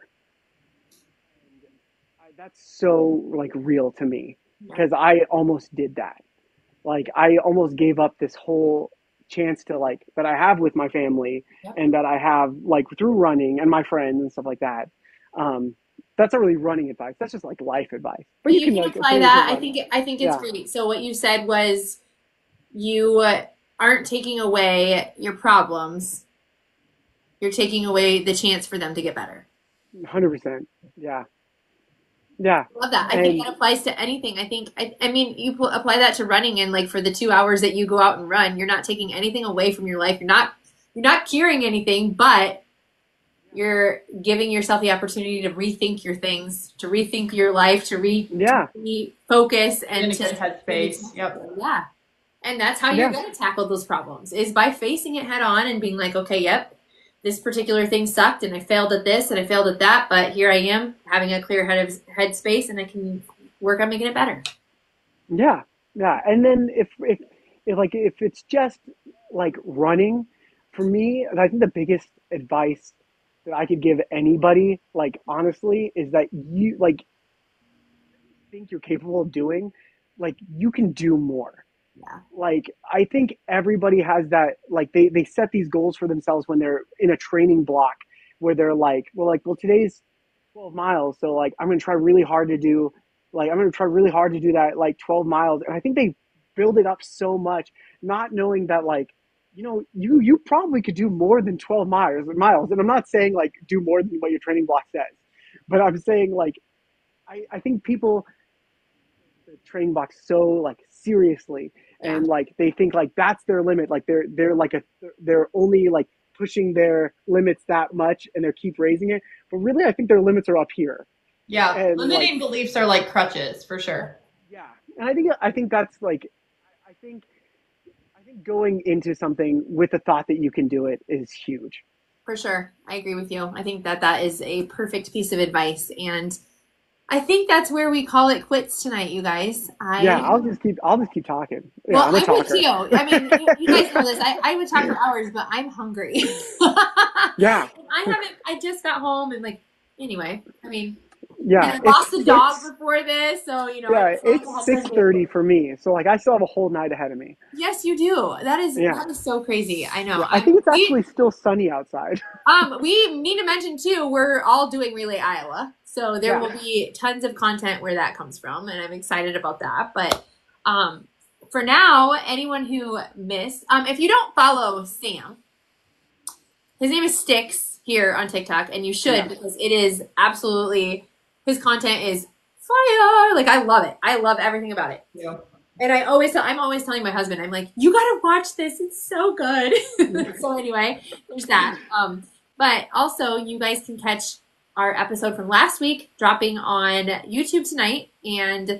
B: And that's so like real to me because I almost did that. Like I almost gave up this whole chance to like that I have with my family and that I have like through running and my friends and stuff like that. That's not really running advice. That's just like life advice.
A: But you can
B: like
A: apply that. I think it's great. So what you said was you aren't taking away your problems. You're taking away the chance for them to get better.
B: 100%. Yeah. Yeah.
A: I love that. I think that applies to anything. I mean, you apply that to running and like for the 2 hours that you go out and run, you're not taking anything away from your life. You're not curing anything, but you're giving yourself the opportunity to rethink your things, to rethink your life, to refocus and
C: to headspace. Yep.
A: Yeah. And that's how you're going to tackle those problems is by facing it head on and being like, okay, yep, this particular thing sucked and I failed at this and I failed at that, but here I am having a clear head space and I can work on making it better.
B: Yeah. Yeah. And then if it's just like running, for me, I think the biggest advice that I could give anybody, like honestly, is that you like think you're capable of doing, like you can do more.
A: Yeah.
B: Like I think everybody has that, like they set these goals for themselves when they're in a training block where they're like, well, today's 12 miles. So like, I'm going to try really hard to do that, like 12 miles. And I think they build it up so much, not knowing that like, you know, you probably could do more than 12 miles. And I'm not saying like do more than what your training block says, but I'm saying like, I think people the training block so like seriously and like they think like that's their limit. Like they're only like pushing their limits that much and they keep raising it. But really, I think their limits are up here.
C: Yeah. And limiting beliefs are like crutches for sure.
B: Yeah. And I think that's like, I think going into something with the thought that you can do it is huge.
A: For sure. I agree with you. I think that is a perfect piece of advice. And I think that's where we call it quits tonight, you guys.
B: I'll just keep talking. Yeah,
A: well, I would too. I mean, you guys know this. I would talk for hours, but I'm hungry.
B: Yeah.
A: I just got home and like, anyway, I mean,
B: yeah,
A: I lost the dog before this, so you know.
B: Yeah, it's 6:30 for me, so like I still have a whole night ahead of me.
A: Yes, you do. That is so crazy. I know.
B: Yeah, I think it's actually still sunny outside.
A: We need to mention too. We're all doing Relay Iowa, so there will be tons of content where that comes from, and I'm excited about that. But for now, anyone who missed, if you don't follow Sam, his name is Sticks here on TikTok, and you should because it is absolutely. His content is fire. Like I love it. I love everything about it.
C: Yeah.
A: And I'm always telling my husband, I'm like, you gotta watch this. It's so good. So anyway, there's that. But also you guys can catch our episode from last week dropping on YouTube tonight. And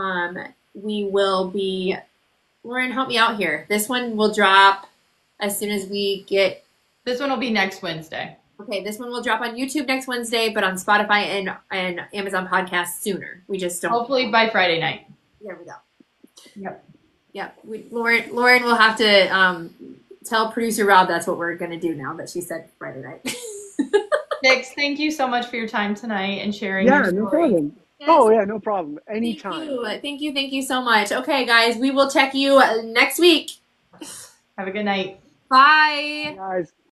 A: we will be, Lauren, help me out here. This one will drop as soon as we get.
C: This one will be next Wednesday.
A: Okay, this one will drop on YouTube next Wednesday, but on Spotify and Amazon Podcasts sooner. We just don't.
C: Hopefully by Friday night.
A: There we go.
C: Yep.
A: Yep. Lauren will have to tell producer Rob that's what we're going to do now that she said Friday night.
C: Nix, thank you so much for your time tonight and sharing your story.
B: Yeah, no problem. Yes. Oh, yeah, no problem. Anytime.
A: Thank you so much. Okay, guys, we will check you next week.
C: Have a good night.
A: Bye.
B: Bye, guys.